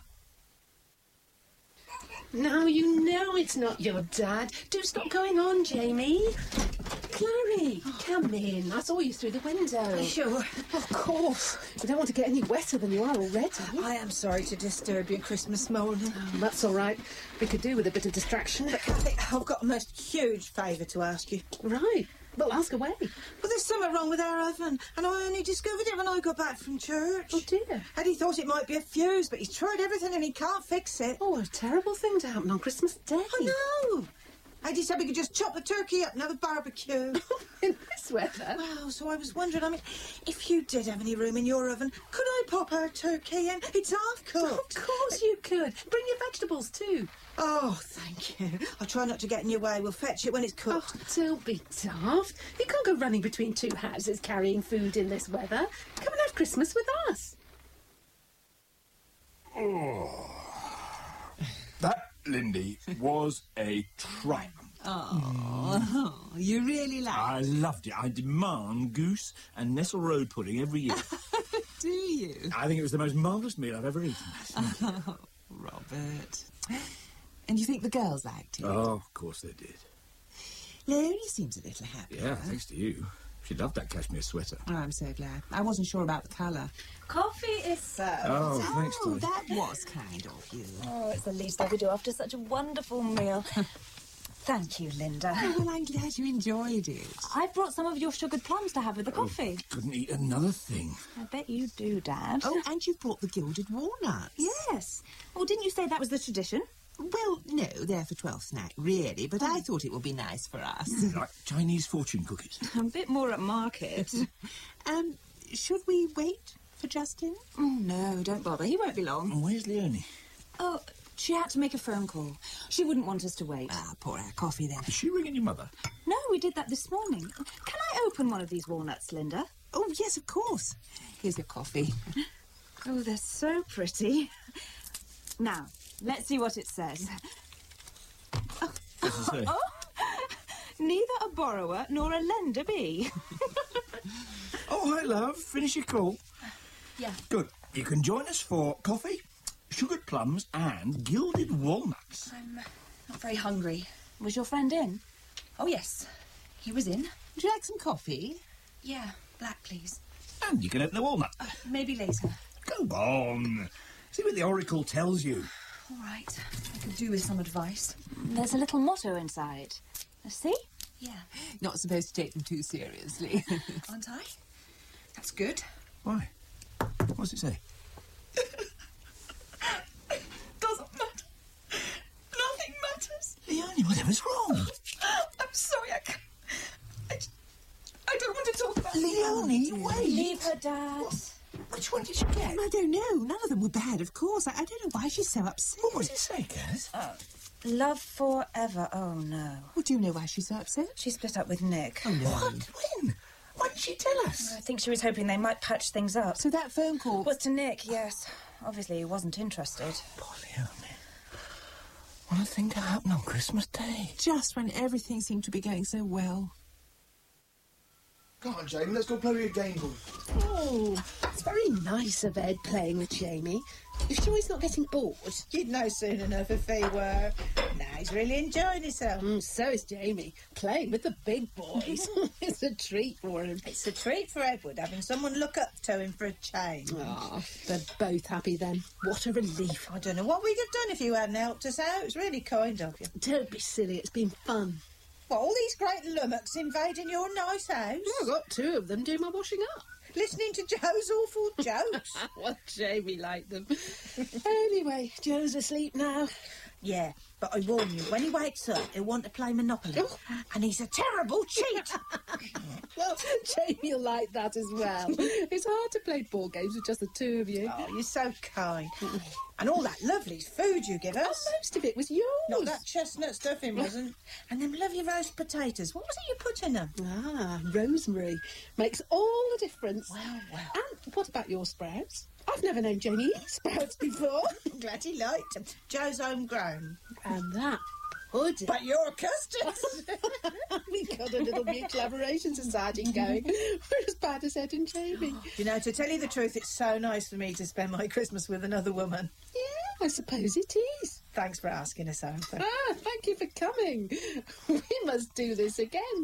Now you know it's not your dad. Do stop going on, Jamie. Clary, come in. I saw you through the window. Sure. Of course. You don't want to get any wetter than you are already. I am sorry to disturb your Christmas morning. Oh, that's all right. We could do with a bit of distraction. But Kathy, I've got a most huge favour to ask you. Right. Well, ask away. Well, there's something wrong with our oven, and I only discovered it when I got back from church. Oh, dear. Eddie thought it might be a fuse, but he's tried everything and he can't fix it. Oh, what a terrible thing to happen on Christmas Day. I know. Eddie said we could just chop the turkey up and have a barbecue. In this weather? Well, so I was wondering, I mean, if you did have any room in your oven, could I pop our turkey in? It's half-cooked. Of course you could. Bring your vegetables, too. Oh, thank you. I'll try not to get in your way. We'll fetch it when it's cooked. Oh, don't be daft. You can't go running between two houses carrying food in this weather. Come and have Christmas with us. Oh. That, Lindy, was a triumph. Oh, you really like I loved it. I demand goose and Nestle Road pudding every year. Do you? I think it was the most marvellous meal I've ever eaten. Oh, Robert. And you think the girls liked it? Oh, of course they did. Larry seems a little happy. Yeah, thanks to you. She loved that cashmere sweater. Oh, I'm so glad. I wasn't sure about the colour. Coffee is served. Oh, thanks, Oh, Dolly. that was kind of you. Oh, it's the least I could do after such a wonderful meal. Thank you, Linda. Oh, well, I'm glad you enjoyed it. I've brought some of your sugared plums to have with the coffee. Couldn't eat another thing. I bet you do, Dad. Oh, and you brought the gilded walnuts. Yes. Well, didn't you say that was the tradition? Well, no, they're for Twelfth Night, really, but I thought it would be nice for us. Like Chinese fortune cookies. A bit more at market. um, should we wait for Justin? Oh, no, don't bother. He won't be long. Where's Leonie? Oh, she had to make a phone call. She wouldn't want us to wait. Ah, pour our coffee then. Is she ringing your mother? No, we did that this morning. Can I open one of these walnuts, Linda? Oh, yes, of course. Here's your coffee. Oh, they're so pretty. Now, let's see what it says. Oh, What's it say? oh. Neither a borrower nor a lender be. Oh, hi, love. Finish your call. Yeah. Good. You can join us for coffee, sugared plums and gilded walnuts. I'm uh, not very hungry. Was your friend in? Oh, yes. He was in. Would you like some coffee? Yeah, black, please. And you can open the walnut. Uh, maybe later. Go on. See what the oracle tells you. All right. I could do with some advice. There's a little motto inside. See? Yeah. Not supposed to take them too seriously. Aren't I? That's good. Why? What's it say? Doesn't matter. Nothing matters. Leonie, whatever's wrong? I'm sorry, I can't. I, I don't want to talk about Leonie, wait. Leave her, Dad. Which one did you get? I don't know. None of them were bad, of course. I, I don't know why she's so upset. What does it say, Kaz? Uh, love forever. Oh, no. Well, do you know why she's so upset? She split up with Nick. Oh, no. What? When? Why didn't she tell us? I think she was hoping they might patch things up. So that phone call was to Nick, yes. Obviously, he wasn't interested. Poor Leonie. What a thing to happen on Christmas Day. just when everything seemed to be going so well. Come on, Jamie, let's go play with your game board. Oh, it's very nice of Ed playing with Jamie. You sure he's not getting bored? You'd know soon enough if he were. Now he's really enjoying himself. Mm, so is Jamie, playing with the big boys. It's a treat for him. It's a treat for Edward, having someone look up to him for a change. Ah, they're both happy then. What a relief. I don't know what we'd have done if you hadn't helped us out. It's really kind of you. Don't be silly, it's been fun. What, all these great lummox invading your nice house? Well, I've got two of them doing my washing up. Listening to Joe's awful jokes. Well, Jamie liked them. Anyway, Joe's asleep now. Yeah, but I warn you, when he wakes up, he'll want to play Monopoly. Oh. And he's a terrible cheat. Well, Jamie'll like that as well. It's hard to play board games with just the two of you. Oh, you're so kind. And all that lovely food you give us. Oh, most of it was yours. Not that chestnut stuffing, wasn't. And them lovely roast potatoes. What was it you put in them? Ah, rosemary. Makes all the difference. Well, well. And what about your sprouts? I've never known Jamie eat sprouts before. I'm glad he liked them. Joe's homegrown. And that pudding. But your custards. We've got a little new collaboration society going. We're as bad as Ed and Jamie. You know, to tell you the truth, it's so nice for me to spend my Christmas with another woman. Yeah, I suppose it is. Thanks for asking us over. Ah, thank you for coming. We must do this again.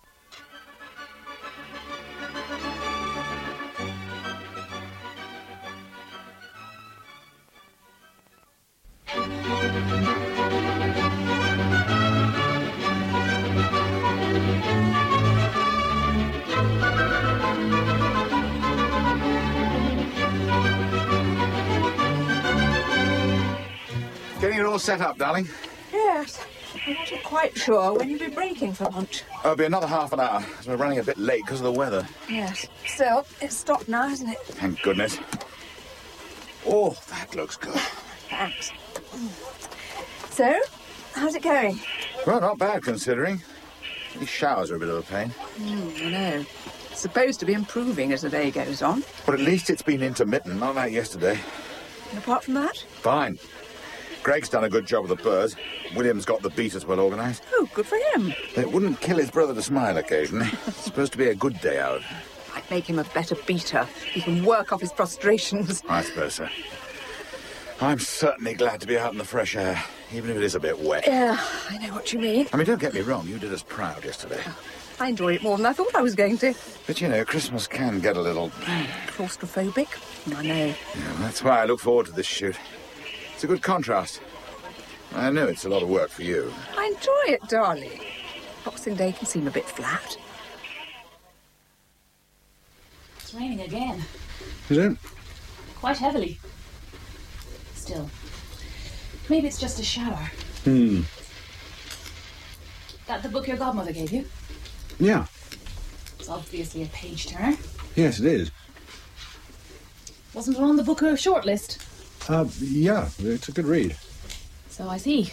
Getting it all set up, darling. Yes. I wasn't quite sure when you'd be breaking for lunch. Oh, it'll be another half an hour, as we're running a bit late because of the weather. Yes. Still, it's stopped now, isn't it? Thank goodness. Oh, that looks good. Thanks. So, how's it going? Well, not bad, considering. These showers are a bit of a pain. Mm, I know. It's supposed to be improving as the day goes on. But at least it's been intermittent, not like yesterday. And apart from that? Fine. Greg's done a good job with the birds. William's got the beaters well organised. Oh, good for him. It wouldn't kill his brother to smile occasionally. It's supposed to be a good day out. I'd make him a better beater. He can work off his frustrations. I suppose so. I'm certainly glad to be out in the fresh air, even if it is a bit wet. Yeah, I know what you mean. I mean, don't get me wrong, you did us proud yesterday. I enjoy it more than I thought I was going to. But, you know, Christmas can get a little... Claustrophobic? I know. Yeah, that's why I look forward to this shoot. It's a good contrast. I know it's a lot of work for you. I enjoy it, darling. Boxing Day can seem a bit flat. It's raining again. Is it? Quite heavily. Still. Maybe it's just a shower. Hmm. That the book your godmother gave you? Yeah. It's obviously a page turner. Yes, it is. Wasn't it on the Booker shortlist? Uh, yeah, it's a good read. So I see.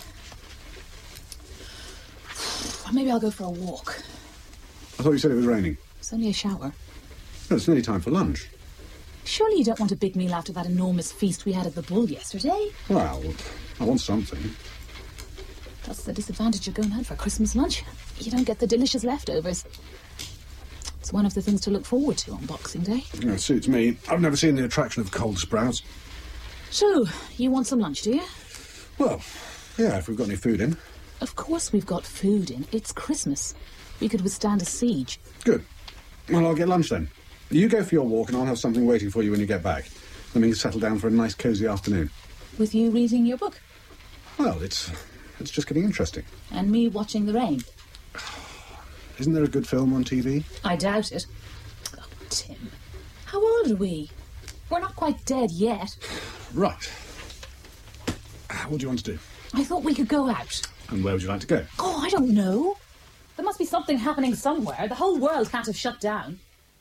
Well, maybe I'll go for a walk. I thought you said it was raining. It's only a shower. No, it's nearly time for lunch. Surely you don't want a big meal after that enormous feast we had at the Bull yesterday? Well, I want something. That's the disadvantage of going out for Christmas lunch. You don't get the delicious leftovers. It's one of the things to look forward to on Boxing Day. Yeah, it suits me. I've never seen the attraction of cold sprouts. So, you want some lunch, do you? Well, yeah, if we've got any food in. Of course we've got food in. It's Christmas. We could withstand a siege. Good. Well, I'll get lunch then. You go for your walk and I'll have something waiting for you when you get back. Then we can settle down for a nice, cosy afternoon. With you reading your book? Well, it's it's just getting interesting. And me watching the rain? Isn't there a good film on T V? I doubt it. Oh, Tim. How old are we? We're not quite dead yet. Right. What do you want to do? I thought we could go out. And where would you like to go? Oh, I don't know. There must be something happening somewhere. The whole world can't have shut down.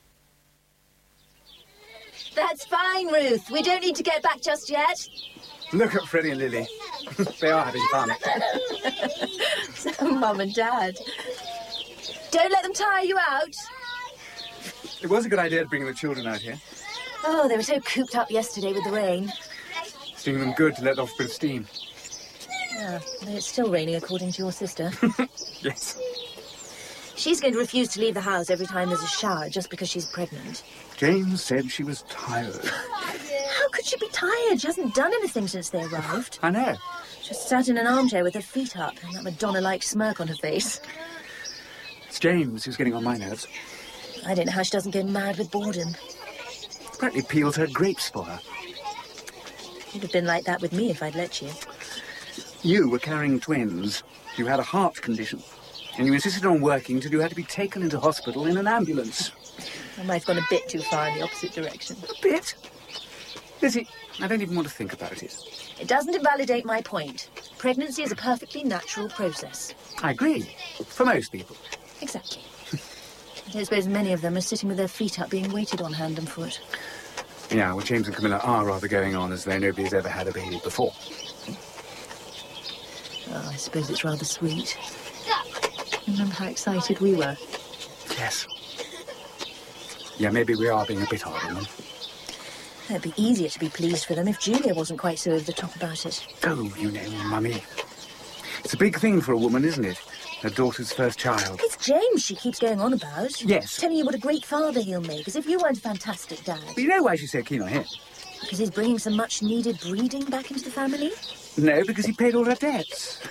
That's fine, Ruth. We don't need to get back just yet. Look at Freddie and Lily. They are having fun. So, Mum and Dad. Don't let them tire you out. It was a good idea to bring the children out here. Oh, they were so cooped up yesterday with the rain. It's doing them good to let off a bit of steam. Yeah, but it's still raining, according to your sister. Yes. She's going to refuse to leave the house every time there's a shower just because she's pregnant. James said she was tired. How could she be tired? She hasn't done anything since they arrived. I know. Just sat in an armchair with her feet up and that Madonna-like smirk on her face. It's James who's getting on my nerves. I don't know how she doesn't go mad with boredom. Practically peels her grapes for her. You'd have been like that with me if I'd let you. You were carrying twins. You had a heart condition. And you insisted on working till you had to be taken into hospital in an ambulance. I might have gone a bit too far in the opposite direction. A bit? Lizzie, I don't even want to think about it. It doesn't invalidate my point. Pregnancy is a perfectly natural process. I agree. For most people. Exactly. I don't suppose many of them are sitting with their feet up being waited on hand and foot. Yeah, well, James and Camilla are rather going on as though nobody's ever had a baby before. Oh, I suppose it's rather sweet. Remember how excited we were? Yes. Yeah, maybe we are being a bit hard on them. It'd be easier to be pleased for them if Julia wasn't quite so over the top about it. Oh, you know, Mummy. It's a big thing for a woman, isn't it? Her daughter's first child. It's James she keeps going on about. Yes. Telling you what a great father he'll make, as if you weren't a fantastic dad. But you know why she's so keen on him? Because he's bringing some much-needed breeding back into the family? No, because he paid all her debts.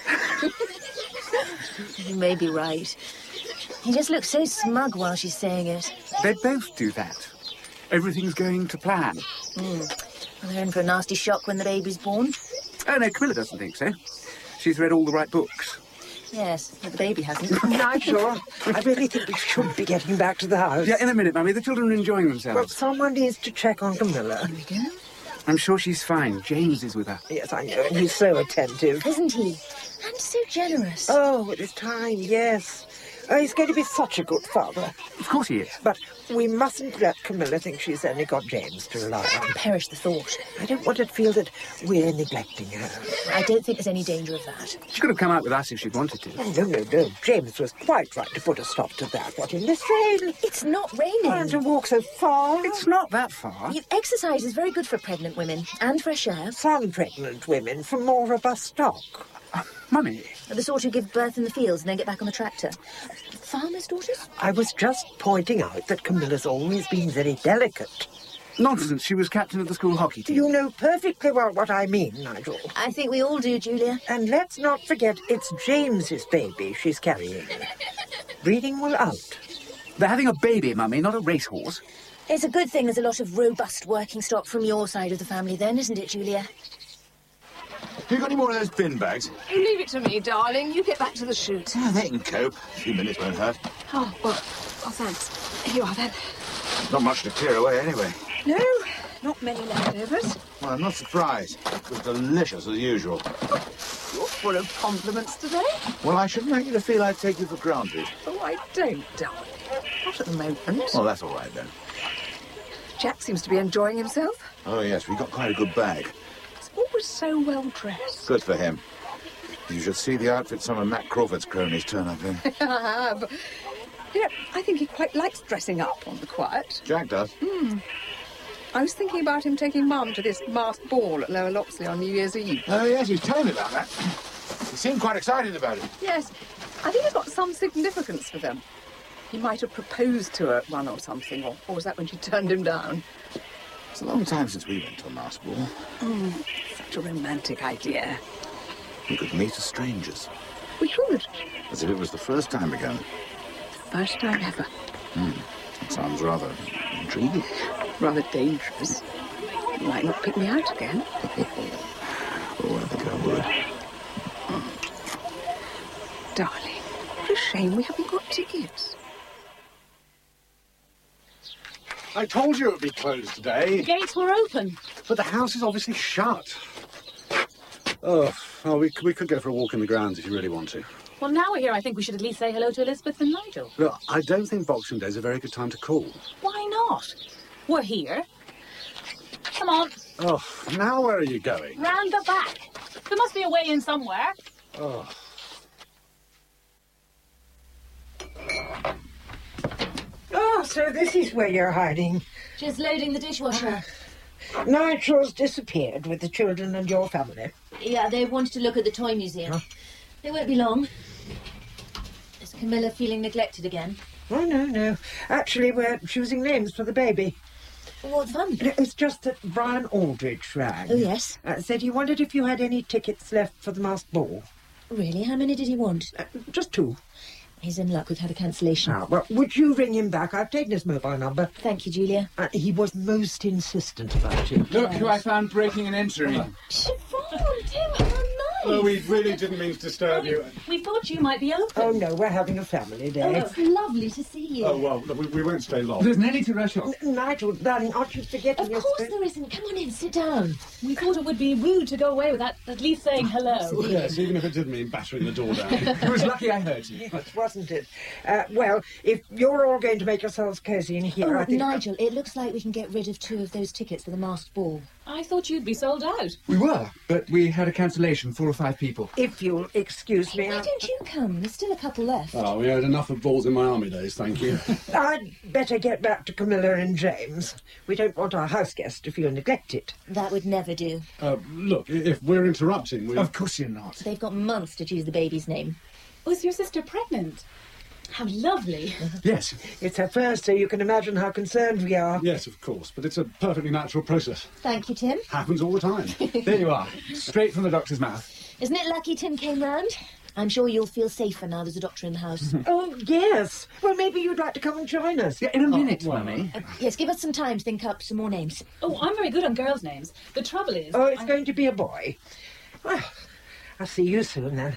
You may be right. He just looks so smug while she's saying it. They both do that. Everything's going to plan. Mm. Well, they're in for a nasty shock when the baby's born. Oh, no, Camilla doesn't think so. She's read all the right books. Yes, but the baby hasn't. Nigel, I really think we should be getting back to the house. Yeah, in a minute, Mummy. The children are enjoying themselves. Well, someone needs to check on Camilla. Here we go. I'm sure she's fine. James is with her. Yes, I know, and he's so attentive. Isn't he? And so generous. Oh, at his time, yes. Oh, he's going to be such a good father. Of course he is. But we mustn't let Camilla think she's only got James to rely on. Perish the thought. I don't want her to feel that we're neglecting her. I don't think there's any danger of that. She could have come out with us if she'd wanted to. Oh, no, no, no. James was quite right to put a stop to that. What, in this rain? It's not raining. And to walk so far? It's not that far. You, exercise is very good for pregnant women and fresh air. Some pregnant women for more robust stock. Uh, Mummy. The sort who give birth in the fields and then get back on the tractor. Farmers' daughters? I was just pointing out that Camilla's always been very delicate. Nonsense. She was captain of the school hockey team. You know perfectly well what I mean, Nigel. I think we all do, Julia. And let's not forget it's James's baby she's carrying. Breeding will out. They're having a baby, Mummy, not a racehorse. It's a good thing there's a lot of robust working stock from your side of the family then, isn't it, Julia? You got any more of those bin bags? You leave it to me, darling. You get back to the shoot. Yeah, they can cope. A few minutes won't hurt. Oh, well, oh, thanks. Here you are, then. Not much to clear away, anyway. No, not many leftovers. Well, I'm not surprised. It was delicious as usual. You're full of compliments today. Well, I shouldn't like you to feel I take you for granted. Oh, I don't, darling. Not at the moment. Well, that's all right, then. Jack seems to be enjoying himself. Oh, yes, we got quite a good bag. He's always so well dressed. Good for him. You should see the outfit some of Matt Crawford's cronies turn up in. I have. You know, I think he quite likes dressing up on the quiet. Jack does. Hmm. I was thinking about him taking Mum to this masked ball at Lower Loxley on New Year's Eve. Oh, yes, he was telling me about that. He seemed quite excited about it. Yes, I think it's got some significance for them. He might have proposed to her at one or something, or, or was that when she turned him down? It's a long time since we went to a masked ball. Mm, such a romantic idea. We could meet as strangers. We should. As if it was the first time again. First time ever. Hmm. That sounds rather intriguing. Rather dangerous. You might not pick me out again. Oh, I think I would. Mm. Darling, what a shame we haven't got tickets. I told you it would be closed today. The gates were open. But the house is obviously shut. Oh, well, we, we could go for a walk in the grounds if you really want to. Well, now we're here, I think we should at least say hello to Elizabeth and Nigel. Look, I don't think Boxing Day is a very good time to call. Why not? We're here. Come on. Oh, now where are you going? Round the back. There must be a way in somewhere. Oh. Oh, so this is where you're hiding. Just loading the dishwasher. Nigel's disappeared with the children and your family. Yeah, they wanted to look at the toy museum. Huh? They won't be long. This Camilla feeling neglected again? Oh, no, no. Actually, we're choosing names for the baby. What fun. It's just that Brian Aldridge rang. Oh, yes? Uh, said he wondered if you had any tickets left for the masked ball. Really? How many did he want? Uh, just two. He's in luck. We've had a cancellation. Ah, well, would you ring him back? I've taken his mobile number. Thank you, Julia. Uh, he was most insistent about it. Look who I found breaking and entering. Siobhan, Tim, how nice. Well, we really didn't mean to disturb you. We thought you might be open. Oh, no, we're having a family day. Oh, it's lovely to see you. Oh, well, we, we won't stay long. There's no need to rush off. N- Nigel, darling, aren't you forgetting Of your course sp- there isn't. Come on in, sit down. We thought it would be rude to go away without at least saying hello. Yes, even if it did mean battering the door down. It was lucky I heard you. Yes, wasn't it? Uh, well, if you're all going to make yourselves cosy in here, Oh, I think... Nigel, it looks like we can get rid of two of those tickets for the masked ball. I thought you'd be sold out. We were, but we had a cancellation, four or five people. If you'll excuse me... Why I'll- don't you come? There's still a couple left. Oh, we had enough of balls in my army days, thank you. I'd better get back to Camilla and James. We don't want our house guests to feel neglected. That would never do. Uh, look, i- if we're interrupting, we... Of course you're not. They've got months to choose the baby's name. Was your sister pregnant? How lovely. Yes. It's her first, so you can imagine how concerned we are. Yes, of course, but it's a perfectly natural process. Thank you, Tim. Happens all the time. There you are, straight from the doctor's mouth. Isn't it lucky Tim came round? I'm sure you'll feel safer now there's a doctor in the house. Oh, yes. Well, maybe you'd like to come and join us. Yeah, in a minute, Mummy. Uh, yes, give us some time to think up some more names. Oh, I'm very good on girls' names. The trouble is... Oh, it's I- going to be a boy. Well, I'll see you soon, then.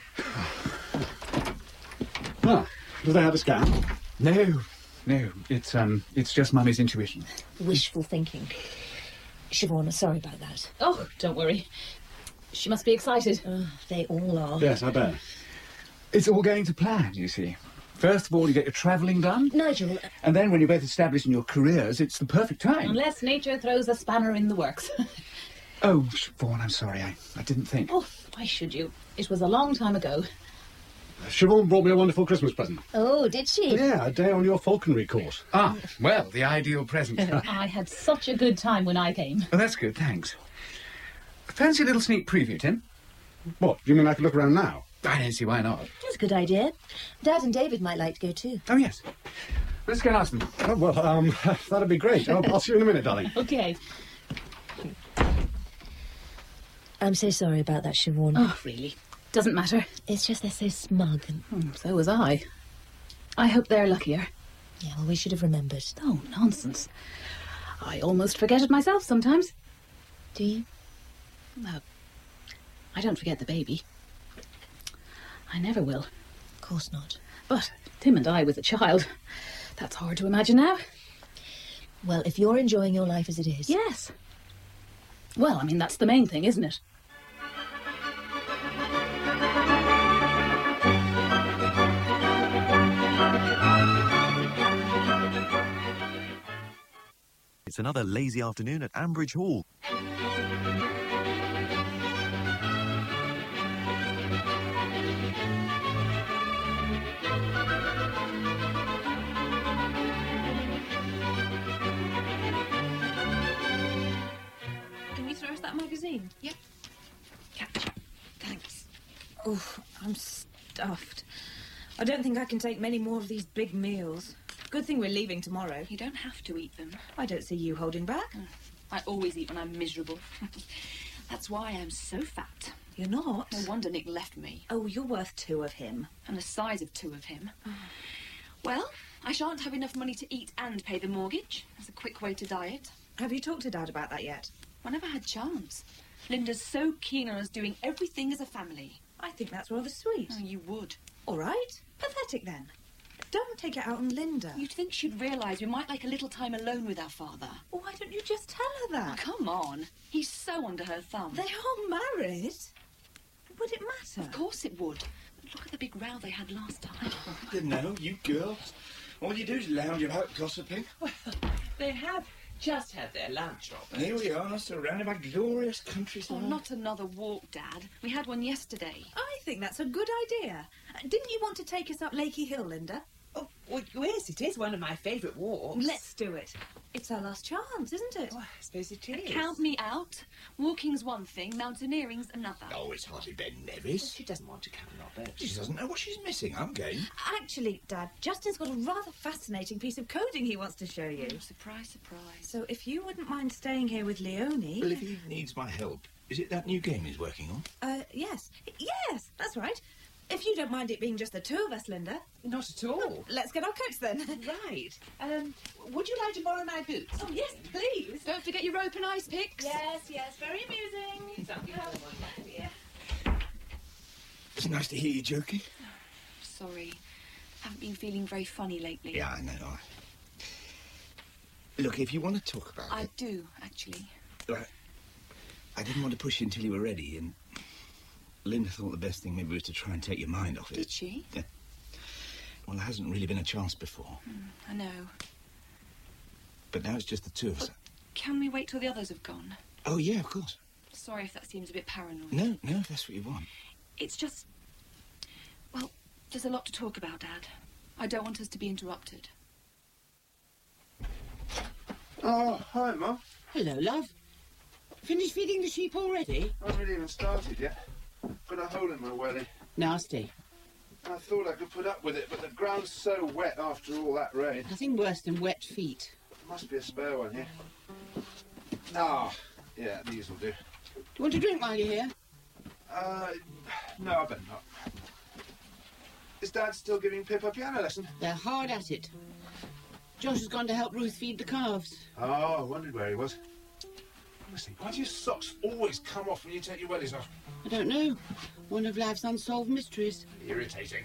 Ah, do they have a scan? No, no, it's um, it's just Mummy's intuition. Wishful thinking. Siobhan, sorry about that. Oh, don't worry. She must be excited. Uh, they all are. Yes, I bet. It's all going to plan, you see. First of all, you get your travelling done, Nigel, and then when you're both established in your careers, it's the perfect time. Unless nature throws a spanner in the works. Oh, Vaughan, I'm sorry, I, I didn't think. Oh, why should you? It was a long time ago. Siobhan brought me a wonderful Christmas present. oh, did she? Yeah, a day on your falconry course. Ah, well, the ideal present. I had such a good time when I came. Oh, that's good, thanks. Fancy a little sneak preview, Tim? What, do you mean I could look around now? I don't see why not. That's a good idea. Dad and David might like to go too. Oh, yes. Let's go and ask them. Oh, well, um, that'd be great. I'll, I'll see you in a minute, darling. Okay. I'm so sorry about that, Siobhan. Oh, really? Doesn't matter. It's just they're so smug. Hmm, so was I. I hope they're luckier. Yeah, well, we should have remembered. Oh, nonsense. I almost forget it myself sometimes. Do you? No. I don't forget the baby. I never will. Of course not. But Tim and I with a child, that's hard to imagine now. Well, if you're enjoying your life as it is... Yes. Well, I mean, that's the main thing, isn't it? It's another lazy afternoon at Ambridge Hall. Can you throw us that magazine? Yep. Catch. Thanks. Oh, I'm stuffed. I don't think I can take many more of these big meals. Good thing we're leaving tomorrow. You don't have to eat them. I don't see you holding back. I always eat when I'm miserable. That's why I'm so fat. You're not. No wonder Nick left me. Oh, you're worth two of him. And the size of two of him. Well, I shan't have enough money to eat and pay the mortgage. That's a quick way to diet. Have you talked to Dad about that yet? I never had chance. Linda's so keen on us doing everything as a family. I think that's rather sweet. Oh, you would. All right. Pathetic, then. Don't take it out on Linda. You'd think she'd realise we might like a little time alone with our father. Well, why don't you just tell her that? Come on. He's so under her thumb. They are married. Would it matter? Of course it would. Look at the big row they had last time. I didn't know, you girls. All you do is lounge about gossiping. They have just had their lunch, Robert. Here we are, surrounded by glorious countryside. Oh, not another walk, Dad. We had one yesterday. I think that's a good idea. Uh, Didn't you want to take us up Lakey Hill, Linda? Oh, Well, yes, it is one of my favourite walks. Let's do it. It's our last chance, isn't it? Oh, I suppose it is. Count me out. Walking's one thing, mountaineering's another. Oh, it's hardly Ben Nevis. She doesn't want to come, Robert. She doesn't know what she's missing. I'm game. Actually, Dad, Justin's got a rather fascinating piece of coding he wants to show you. Oh, surprise, surprise. So if you wouldn't mind staying here with Leonie... Well, if he needs my help, is it that new game he's working on? Uh, yes. Yes, that's right. If you don't mind it being just the two of us, Linda. Not at all. Let's get our coats then. Right. Um, would you like to borrow my boots? Oh, yes, please. Don't forget your rope and ice picks. Yes, yes, very amusing. It's nice to hear you joking. Sorry. Haven't been feeling very funny lately. Yeah, I know. I... Look, if you want to talk about I it... do, actually. Right. I didn't want to push you until you were ready, and Linda thought the best thing maybe was to try and take your mind off it. Did she? Yeah. Well, there hasn't really been a chance before. Mm, I know. But now it's just the two of us. Can we wait till the others have gone? Oh, yeah, of course. Sorry if that seems a bit paranoid. No, no, if that's what you want. It's just... Well, there's a lot to talk about, Dad. I don't want us to be interrupted. Oh, hi, Mum. Hello, love. Finished feeding the sheep already? I haven't even started yet. Got a hole in my welly. Nasty. I thought I could put up with it, but the ground's so wet after all that rain. Nothing worse than wet feet. Must be a spare one here. Ah, yeah, these will do. Do you want a drink while you're here? Uh, no, I better not. Is Dad still giving Pip a piano lesson? They're hard at it. Josh has gone to help Ruth feed the calves. Oh, I wondered where he was. Honestly, why do your socks always come off when you take your wellies off? I don't know. One of life's unsolved mysteries. Irritating.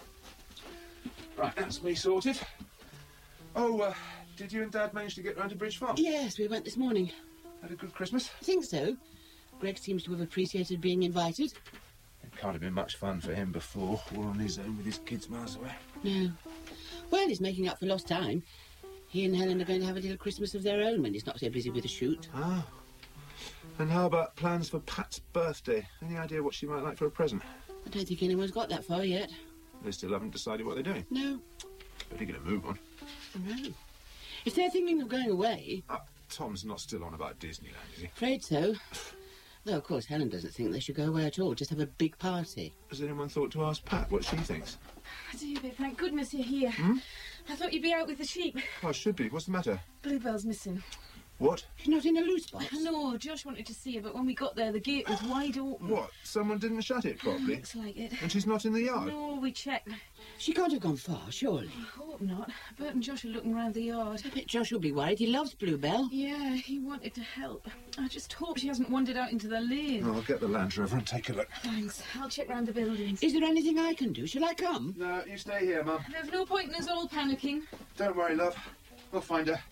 Right, that's me sorted. Oh, uh, did you and Dad manage to get round to Bridge Farm? Yes, we went this morning. Had a good Christmas? I think so. Greg seems to have appreciated being invited. It can't have been much fun for him before, all on his own with his kids miles away. No. Well, he's making up for lost time. He and Helen are going to have a little Christmas of their own when he's not so busy with a shoot. Ah. And how about plans for Pat's birthday? Any idea what she might like for a present? I don't think anyone's got that far yet. They still haven't decided what they're doing? No. Better get a move on. No. If they're thinking of going away... Uh, Tom's not still on about Disneyland, is he? Afraid so. Though, of course, Helen doesn't think they should go away at all. Just have a big party. Has anyone thought to ask Pat what she thinks? David, thank goodness you're here. Hmm? I thought you'd be out with the sheep. Oh, I should be. What's the matter? Bluebell's missing. What? She's not in a loose box. No, Josh wanted to see her, but when we got there, the gate was wide open. What? Someone didn't shut it properly? Looks like it. And she's not in the yard? No, we checked. She can't have gone far, surely. I hope not. Bert and Josh are looking round the yard. I bet Josh will be worried. He loves Bluebell. Yeah, he wanted to help. I just hope she hasn't wandered out into the lane. Oh, I'll get the Land Rover and take a look. Thanks. I'll check round the buildings. Is there anything I can do? Shall I come? No, you stay here, Mum. There's no point in us all panicking. Don't worry, love. We'll find her.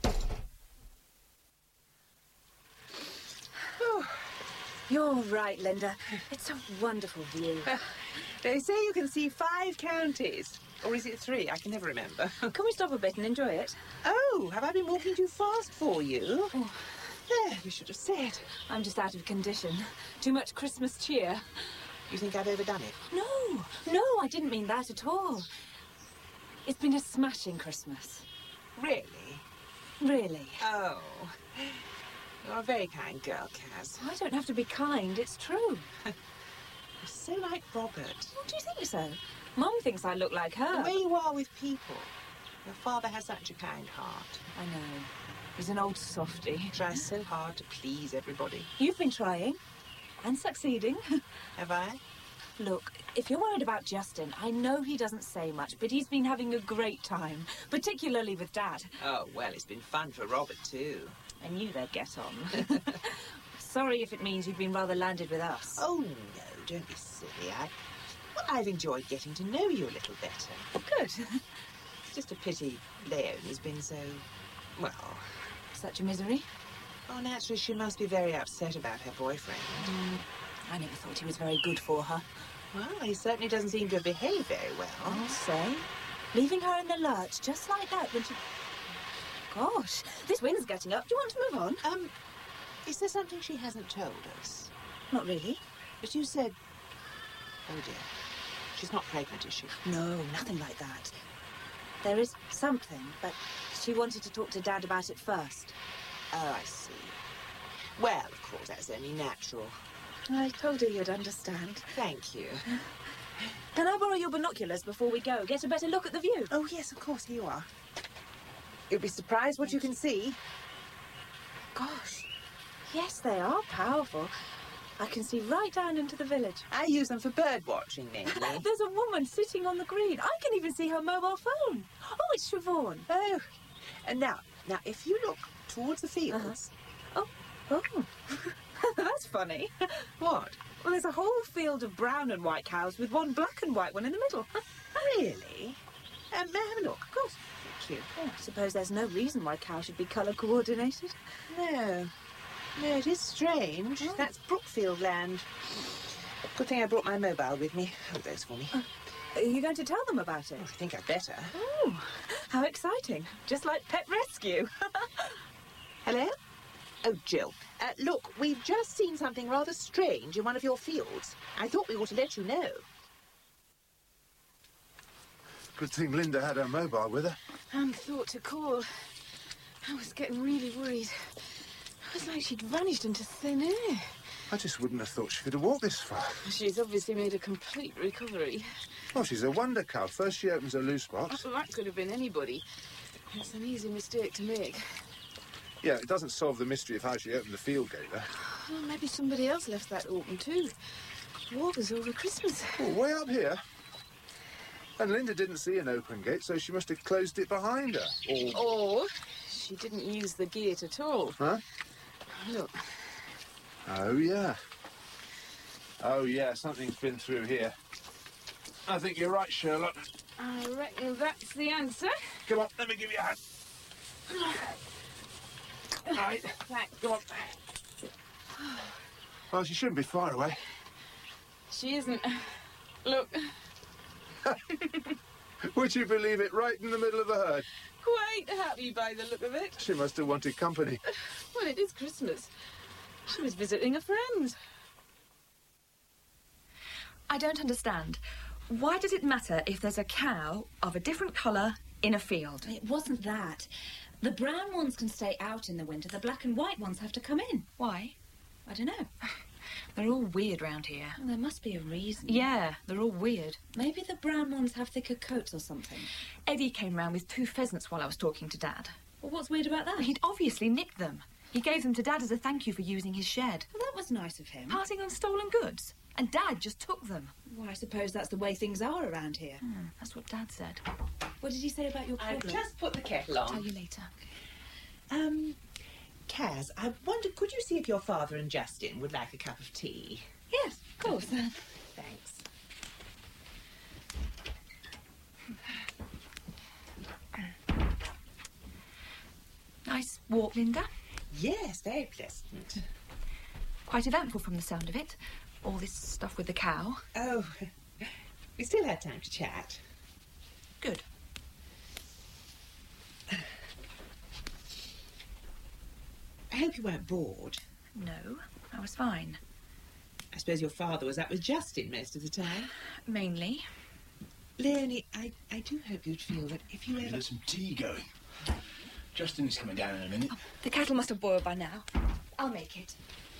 Oh, you're right, Linda. It's a wonderful view. They say you can see five counties. Or is it three? I can never remember. Can we stop a bit and enjoy it? Oh, have I been walking too fast for you? Oh. There, you should have said. I'm just out of condition. Too much Christmas cheer. You think I've overdone it? No, no, I didn't mean that at all. It's been a smashing Christmas. Really? Really. Oh. You're a very kind girl, Kaz. I don't have to be kind, it's true. You're so like Robert. Oh, do you think so? Mum thinks I look like her. The way you are with people. Your father has such a kind heart. I know. He's an old softy. He tries so hard to please everybody. You've been trying. And succeeding. Have I? Look, if you're worried about Justin, I know he doesn't say much, but he's been having a great time, particularly with Dad. Oh, well, it's been fun for Robert, too. I knew they'd get on. Sorry if it means you've been rather landed with us. Oh, no, don't be silly. I, well, I've enjoyed getting to know you a little better. Good. It's just a pity Leonie's been so, well... Such a misery? Oh, naturally, she must be very upset about her boyfriend. Mm, I never thought he was very good for her. Well, he certainly doesn't seem to behave very well. I'll say. Leaving her in the lurch just like that when she... Gosh, this wind's getting up. Do you want to move on? Um, is there something she hasn't told us? Not really. But you said... Oh, dear. She's not pregnant, is she? No, nothing like that. There is something, but she wanted to talk to Dad about it first. Oh, I see. Well, of course, that's only natural. I told her you'd understand. Thank you. Can I borrow your binoculars before we go? Get a better look at the view. Oh, yes, of course, here you are. You'll be surprised what you can see. Gosh, yes, they are powerful. I can see right down into the village. I use them for bird watching, mainly. There's a woman sitting on the green. I can even see her mobile phone. Oh, it's Siobhan. Oh, and now, now, if you look towards the fields... Uh-huh. Oh, oh. That's funny. What? Well, there's a whole field of brown and white cows with one black and white one in the middle. Really? Um, may I have a look? Of course. Thank you. Oh, I suppose there's no reason why cows should be colour coordinated. No. No, it is strange. Oh. That's Brookfield land. Good thing I brought my mobile with me. Hold those for me. Uh, are you going to tell them about it? Oh, I think I'd better. Oh, how exciting. Just like Pet Rescue. Hello? Oh, Jill. Uh, look, we've just seen something rather strange in one of your fields. I thought we ought to let you know. Good thing Linda had her mobile with her. And thought to call. I was getting really worried. It was like she'd vanished into thin air. I just wouldn't have thought she could have walked this far. She's obviously made a complete recovery. Well, she's a wonder cow. First she opens her loose box. Oh, that could have been anybody. It's an easy mistake to make. Yeah, it doesn't solve the mystery of how she opened the field gate, though. Well, maybe somebody else left that open too. Walkers over Christmas. Oh, way up here. And Linda didn't see an open gate, so she must have closed it behind her. Or... Or she didn't use the gate at all. Huh? Look. Oh, yeah. Oh, yeah, something's been through here. I think you're right, Sherlock. I reckon that's the answer. Come on, let me give you a hand. Right. Thanks. Come on. Well, she shouldn't be far away. She isn't. Look. Would you believe it? Right in the middle of the herd. Quite happy by the look of it. She must have wanted company. Well, it is Christmas. She was visiting a friend. I don't understand. Why does it matter if there's a cow of a different colour in a field? It wasn't that. The brown ones can stay out in the winter. The black and white ones have to come in. Why? I don't know. They're all weird round here. Well, there must be a reason. Yeah, they're all weird. Maybe the brown ones have thicker coats or something. Eddie came round with two pheasants while I was talking to Dad. Well, what's weird about that? He'd obviously nicked them. He gave them to Dad as a thank you for using his shed. Well, that was nice of him. Passing on stolen goods. And Dad just took them. Well, I suppose that's the way things are around here. Hmm, that's what Dad said. What did he say about your problem? I've just put the kettle on. I'll tell you later. Um, Kaz, I wonder, could you see if your father and Justin would like a cup of tea? Yes, of course. Thanks. Nice walk, Linda. Yes, very pleasant. Quite eventful from the sound of it. All this stuff with the cow. Oh, we still had time to chat. Good. I hope you weren't bored. No, I was fine. I suppose your father was up with Justin most of the time. Mainly. Leonie, I, I do hope you'd feel that if you ever... There's some tea going. Justin is coming down in a minute. Oh, the kettle must have boiled by now. I'll make it.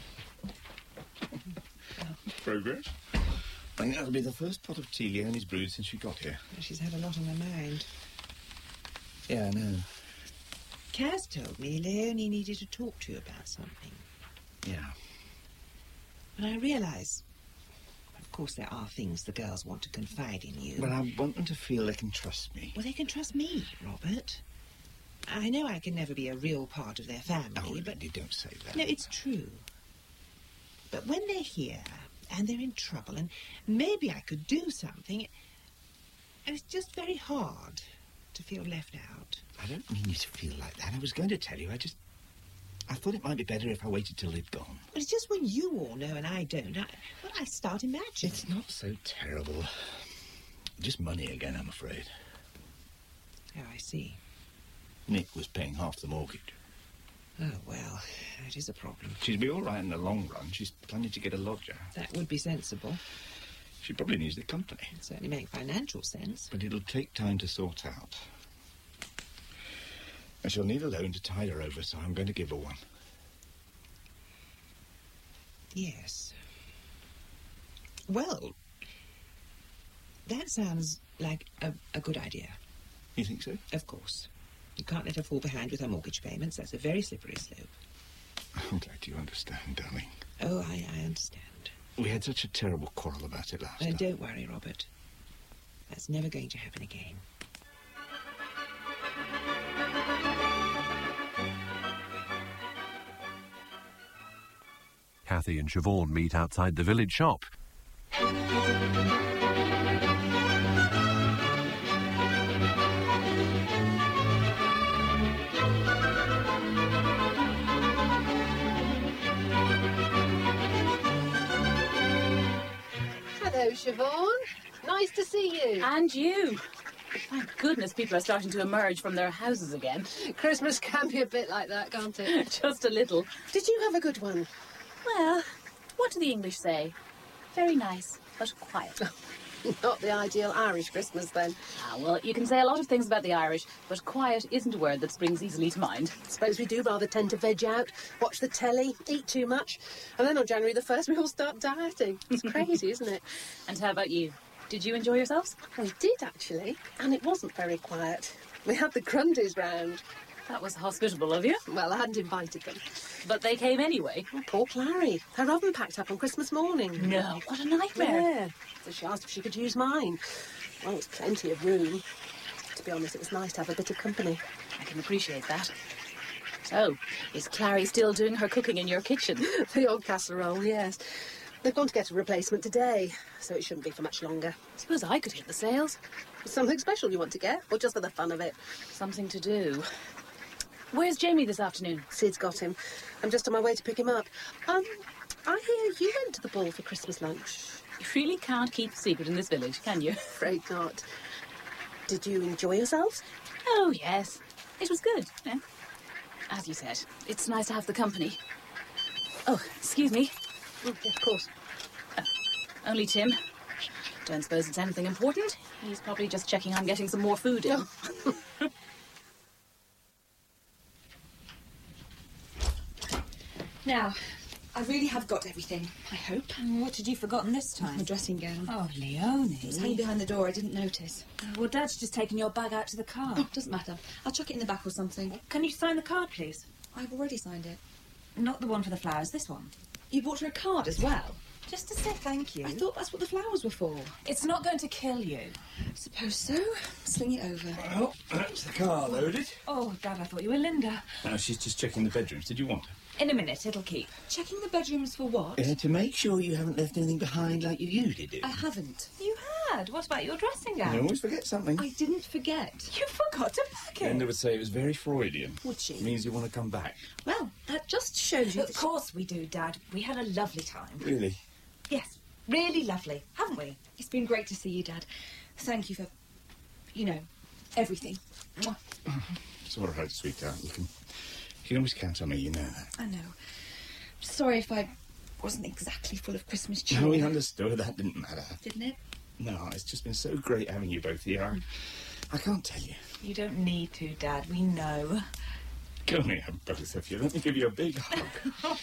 Progress. I think that'll be the first pot of tea Leonie's brewed since she got here. She's had a lot on her mind. Yeah, I know. Kaz told me Leonie needed to talk to you about something. Yeah. And I realise, of course, there are things the girls want to confide in you. Well, I want them to feel they can trust me. Well, they can trust me, Robert. I know I can never be a real part of their family, oh, but... you don't say that. No, it's true. But when they're here, and they're in trouble, and maybe I could do something, and it's just very hard to feel left out. I don't mean you to feel like that. I was going to tell you, I just... I thought it might be better if I waited till they'd gone. But it's just when you all know and I don't, I, well, I start imagining. It's not so terrible. Just money again, I'm afraid. Oh, I see. Nick was paying half the mortgage. Oh, well, that is a problem. She'd be all right in the long run. She's planning to get a lodger. That would be sensible. She probably needs the company. It'd certainly make financial sense. But it'll take time to sort out. And she'll need a loan to tide her over, so I'm going to give her one. Yes. Well, that sounds like a, a good idea. You think so? Of course. You can't let her fall behind with her mortgage payments. That's a very slippery slope. I'm glad you understand, darling. Oh, I, I understand. We had such a terrible quarrel about it last Uh, time. don't worry, Robert. That's never going to happen again. Kathy and Siobhan meet outside the village shop. Hello, Siobhan. Nice to see you. And you. Thank goodness people are starting to emerge from their houses again. Christmas can be a bit like that, can't it? Just a little. Did you have a good one? Well, what do the English say? Very nice, but quiet. Not the ideal Irish Christmas, then. Ah, well, you can say a lot of things about the Irish, but quiet isn't a word that springs easily to mind. Suppose we do rather tend to veg out, watch the telly, eat too much, and then on January the first we all start dieting. It's crazy, isn't it? And how about you? Did you enjoy yourselves? We did, actually, and it wasn't very quiet. We had the Grundys round. That was hospitable of you. Well, I hadn't invited them. But they came anyway. Oh, poor Clary. Her oven packed up on Christmas morning. No, what a nightmare. Yeah. So she asked if she could use mine. Well, it was plenty of room. To be honest, it was nice to have a bit of company. I can appreciate that. So, is Clary still doing her cooking in your kitchen? The odd casserole, yes. They've gone to get a replacement today, so it shouldn't be for much longer. Suppose I could hit the sales. Something special you want to get, or just for the fun of it? Something to do. Where's Jamie this afternoon? Sid's got him. I'm just on my way to pick him up. Um, I hear you went to the ball for Christmas lunch. You really can't keep a secret in this village, can you? Afraid not. Did you enjoy yourselves? Oh, yes. It was good, yeah. As you said, it's nice to have the company. Oh, excuse me. Oh, yeah, of course. Oh, only Tim. Don't suppose it's anything important. He's probably just checking I'm getting some more food in. Oh. Now, I really have got everything, I hope. And what had you forgotten this time? My dressing gown. Oh, Leonie. It was hanging behind the door, I didn't notice. Uh, well, Dad's just taken your bag out to the car. Oh, doesn't matter. I'll chuck it in the back or something. Can you sign the card, please? I've already signed it. Not the one for the flowers, this one. You bought her a card as well? Just to say thank you. I thought that's what the flowers were for. It's not going to kill you. Suppose so. Sling it over. Well, that's the car loaded. Oh, Dad, I thought you were Linda. No, she's just checking the bedrooms. Did you want her? In a minute, it'll keep. Checking the bedrooms for what? Uh, to make sure you haven't left anything behind like you usually do. I haven't. You had. What about your dressing gown? You always forget something. I didn't forget. You forgot to pack it. Linda would say it was very Freudian. Would she? It means you want to come back. Well, that just shows you... Of course we do, Dad. We had a lovely time. Really? Yes, really lovely, haven't we? It's been great to see you, Dad. Thank you for, you know, everything. It's all right, sweetheart. You can, you can always count on me, you know that. I know. Sorry if I wasn't exactly full of Christmas cheer. No, we understood. That didn't matter. Didn't it? No, it's just been so great having you both here. I, I can't tell you. You don't need to, Dad. We know. Come here, both of you. Let me give you a big hug.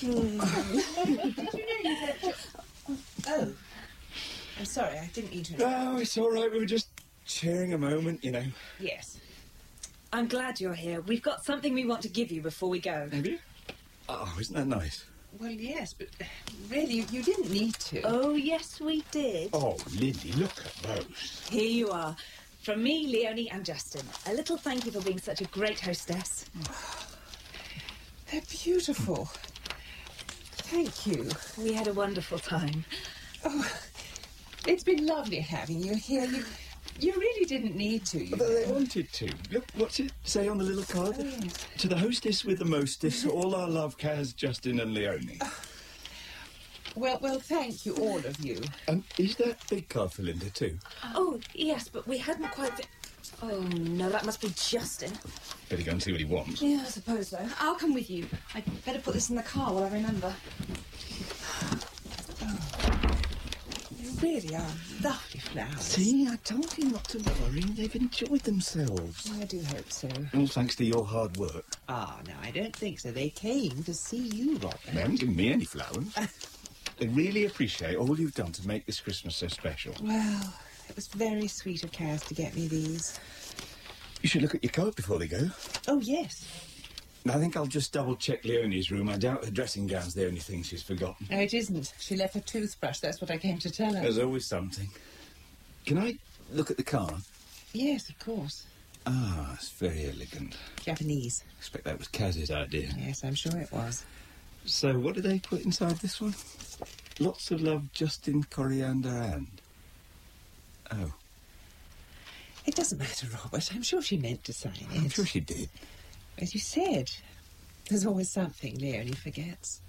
Oh. I'm sorry, I didn't mean to... No, it's all right. We were just sharing a moment, you know. Yes. I'm glad you're here. We've got something we want to give you before we go. Have you? Oh, isn't that nice? Well, yes, but uh, really, you, you didn't need to. Oh, yes, we did. Oh, Lindy, look at those. Here you are. From me, Leonie and Justin. A little thank you for being such a great hostess. They're beautiful. Thank you. We had a wonderful time. Oh, it's been lovely having you here. You, you really didn't need to. You But they wanted to. Look, what's it say on the little card? Oh, yes. To the hostess with the mostess, all our love, Kaz, Justin and Leonie. Well, well, thank you, all of you. And is that big card for Linda too? Oh, yes, but we hadn't quite... Fi- oh, no, that must be Justin. Better go and see what he wants. Yeah, I suppose so. I'll come with you. I'd better put this in the car while I remember. You're really are lovely flowers. See, I told you not to worry. They've enjoyed themselves. I do hope so. All thanks to your hard work. Ah, no, I don't think so. They came to see you, Robert. They haven't given me any flowers. They really appreciate all you've done to make this Christmas so special. Well, it was very sweet of Kaz to get me these. You should look at your coat before they go. Oh, yes. I think I'll just double-check Leonie's room. I doubt her dressing gown's the only thing she's forgotten. No, it isn't. She left her toothbrush. That's what I came to tell her. There's always something. Can I look at the card? Yes, of course. Ah, it's very elegant. Japanese. I expect that was Kaz's idea. Yes, I'm sure it was. So what did they put inside this one? Lots of love, Justin, Coriander, and... Oh. It doesn't matter, Robert. I'm sure she meant to sign it. I'm sure she did. As you said, there's always something Leonie forgets.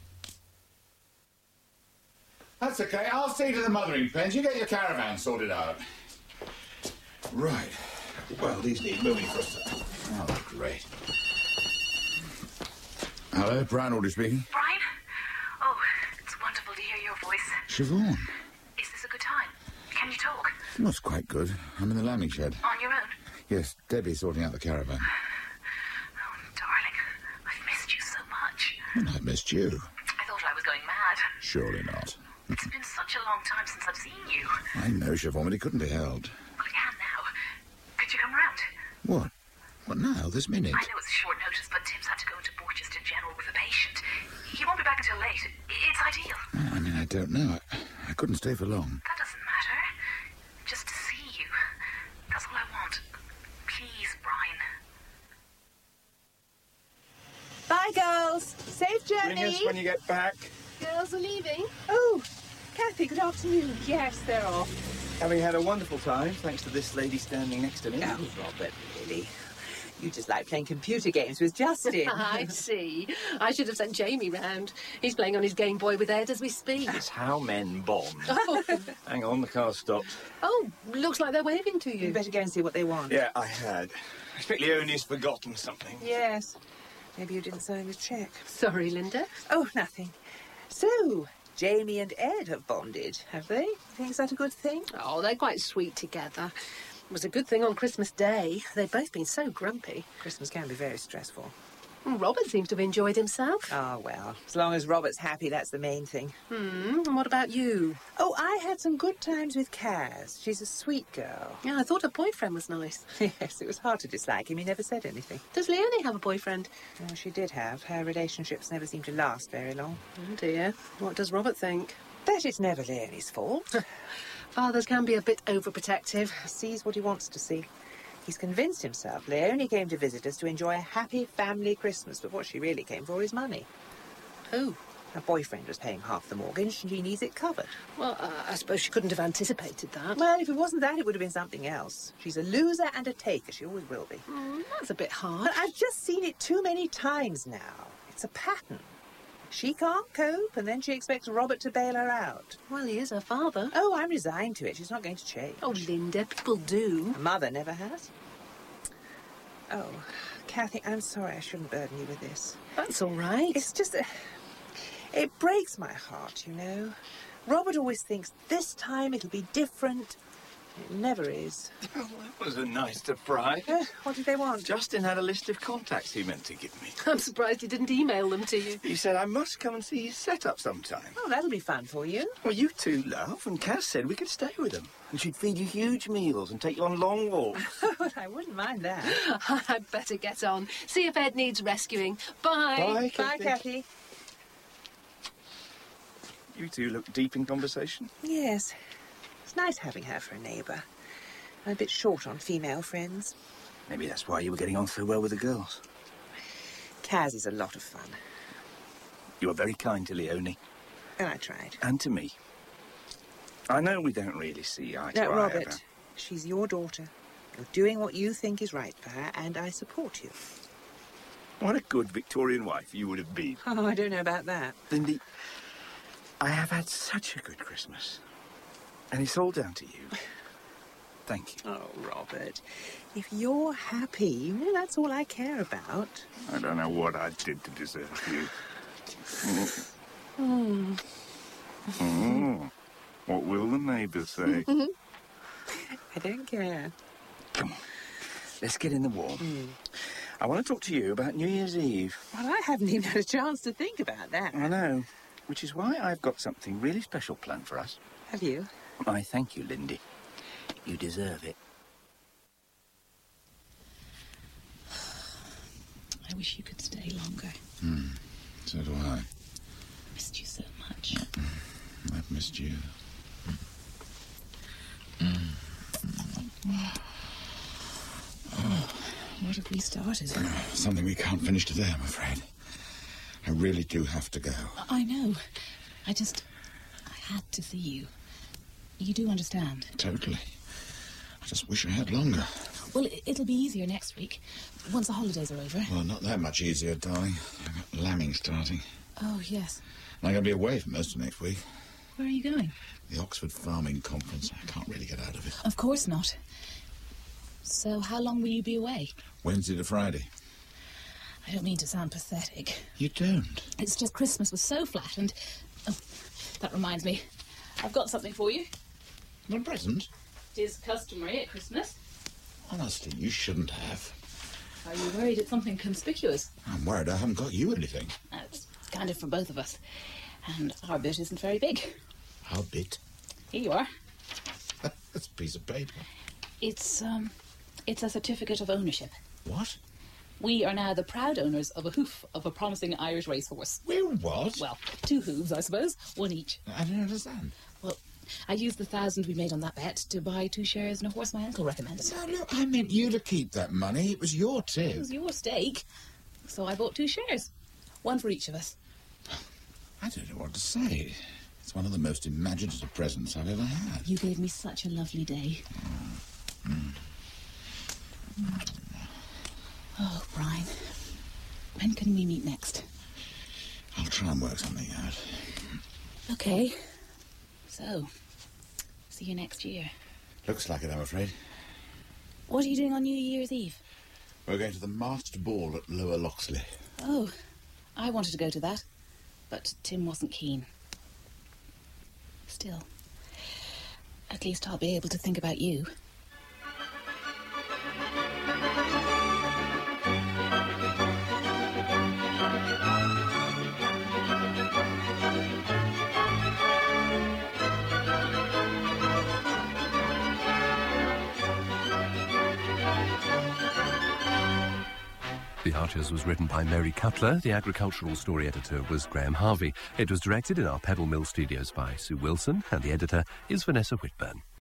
That's okay. I'll see to the mothering pens. You get your caravan sorted out. Right. Well, these need moving for us. Oh, great. Hello, Brian Alder speaking. Brian? Oh, it's wonderful to hear your voice. Siobhan. Is this a good time? Can you talk? That's quite good. I'm in the lambing shed. On your own? Yes, Debbie's sorting out the caravan. Oh, darling, I've missed you so much. And I missed you. I thought I was going mad. Surely not. It's been such a long time since I've seen you. I know, Siobhan, but it couldn't be helped. Well, it can now. Could you come round? What? What now? This minute? I know it's short notice, but Tim's had to go into Borchester General with a patient. He won't be back until late. It's ideal. Oh, I mean, I don't know. I, I couldn't stay for long. That doesn't matter. Just to see you. That's all I want. Please, Brian. Bye, girls. Safe journey. Ring us when you get back. Girls are leaving. Oh, Kathy, good afternoon. Yes, they're off. Having had a wonderful time, thanks to this lady standing next to me. Oh, Robert, really? You just like playing computer games with Justin. I see. I should have sent Jamie round. He's playing on his Game Boy with Ed as we speak. That's how men bond. Oh. Hang on, the car's stopped. Oh, looks like they're waving to you. You better go and see what they want. Yeah, I had. I expect Leonie's forgotten something. Yes. Maybe you didn't sign the cheque. Sorry, Linda. Oh, nothing. So, Jamie and Ed have bonded, have they? Think that a good thing? Oh, they're quite sweet together. It was a good thing on Christmas Day. They've both been so grumpy. Christmas can be very stressful. Robert seems to have enjoyed himself. Oh, well, as long as Robert's happy, that's the main thing. Hmm, and what about you? Oh, I had some good times with Kaz. She's a sweet girl. Yeah, I thought her boyfriend was nice. Yes, it was hard to dislike him. He never said anything. Does Leonie have a boyfriend? Oh, she did have. Her relationships never seem to last very long. Oh, dear. What does Robert think? That it's never Leonie's fault. Fathers can be a bit overprotective. He sees what he wants to see. He's convinced himself Leonie came to visit us to enjoy a happy family Christmas, but what she really came for is money. Who? Her boyfriend was paying half the mortgage and she needs it covered. Well, uh, I suppose she couldn't have anticipated that. Well, if it wasn't that, it would have been something else. She's a loser and a taker. She always will be. Mm, that's a bit hard. But I've just seen it too many times now. It's a pattern. She can't cope, and then she expects Robert to bail her out. Well, he is her father. Oh, I'm resigned to it. She's not going to change. Oh, Linda, people do. Her mother never has. Oh, Kathy, I'm sorry I shouldn't burden you with this. That's all right. It's just... A... It breaks my heart, you know. Robert always thinks this time it'll be different. It never is. Oh, that was a nice surprise. Uh, what did they want? Justin had a list of contacts he meant to give me. I'm surprised he didn't email them to you. He said I must come and see his setup sometime. Oh, that'll be fun for you. Well, you two laugh, and Kaz said we could stay with them. And she'd feed you huge meals and take you on long walks. Well, I wouldn't mind that. I'd better get on. See if Ed needs rescuing. Bye. Bye, Bye, Kathy. Kathy. You two look deep in conversation. Yes. It's nice having her for a neighbour. I'm a bit short on female friends. Maybe that's why you were getting on so well with the girls. Kaz is a lot of fun. You were very kind to Leonie. And I tried. And to me. I know we don't really see eye to No, eye. Robert, ever. she's your daughter. You're doing what you think is right for her, and I support you. What a good Victorian wife you would have been. Oh, I don't know about that. Lindy, I have had such a good Christmas. And it's all down to you. Thank you. Oh, Robert, if you're happy, well, that's all I care about. I don't know what I did to deserve you. Hmm. Mm. What will the neighbours say? I don't care. Come on, let's get in the warm. Mm. I want to talk to you about New Year's Eve. Well, I haven't even had a chance to think about that. I know, which is why I've got something really special planned for us. Have you? I thank you, Lindy. You deserve it. I wish you could stay longer. Mm, so do I. I missed you so much. I've missed you. Oh, what have we started? Something we can't finish today, I'm afraid. I really do have to go. I know. I just... I had to see you. You do understand? Totally. I just wish I had longer. Well, it'll be easier next week, once the holidays are over. Well, not that much easier, darling. I've got lambing starting. Oh, yes. I'm going to be away for most of next week. Where are you going? The Oxford Farming Conference. I can't really get out of it. Of course not. So how long will you be away? Wednesday to Friday. I don't mean to sound pathetic. You don't? It's just Christmas was so flat and... Oh, that reminds me. I've got something for you. A present? It is customary at Christmas. Honestly, you shouldn't have. Are you worried it's something conspicuous? I'm worried I haven't got you anything. That's kind of for both of us. And our bit isn't very big. Our bit? Here you are. That's a piece of paper. It's, um, it's a certificate of ownership. What? We are now the proud owners of a hoof of a promising Irish racehorse. We're what? Well, two hooves, I suppose. One each. I don't understand. Well, I used the thousand we made on that bet to buy two shares in a horse my uncle recommended. No, look, I meant you to keep that money. It was your tip. It was your stake. So I bought two shares. One for each of us. I don't know what to say. It's one of the most imaginative presents I've ever had. You gave me such a lovely day. Mm. Mm. Oh, Brian. When can we meet next? I'll try and work something out. Okay. So, see you next year. Looks like it, I'm afraid. What are you doing on New Year's Eve? We're going to the masked ball at Lower Loxley. Oh, I wanted to go to that, but Tim wasn't keen. Still, at least I'll be able to think about you. The Archers was written by Mary Cutler. The agricultural story editor was Graham Harvey. It was directed in our Pebble Mill studios by Sue Wilson, and the editor is Vanessa Whitburn.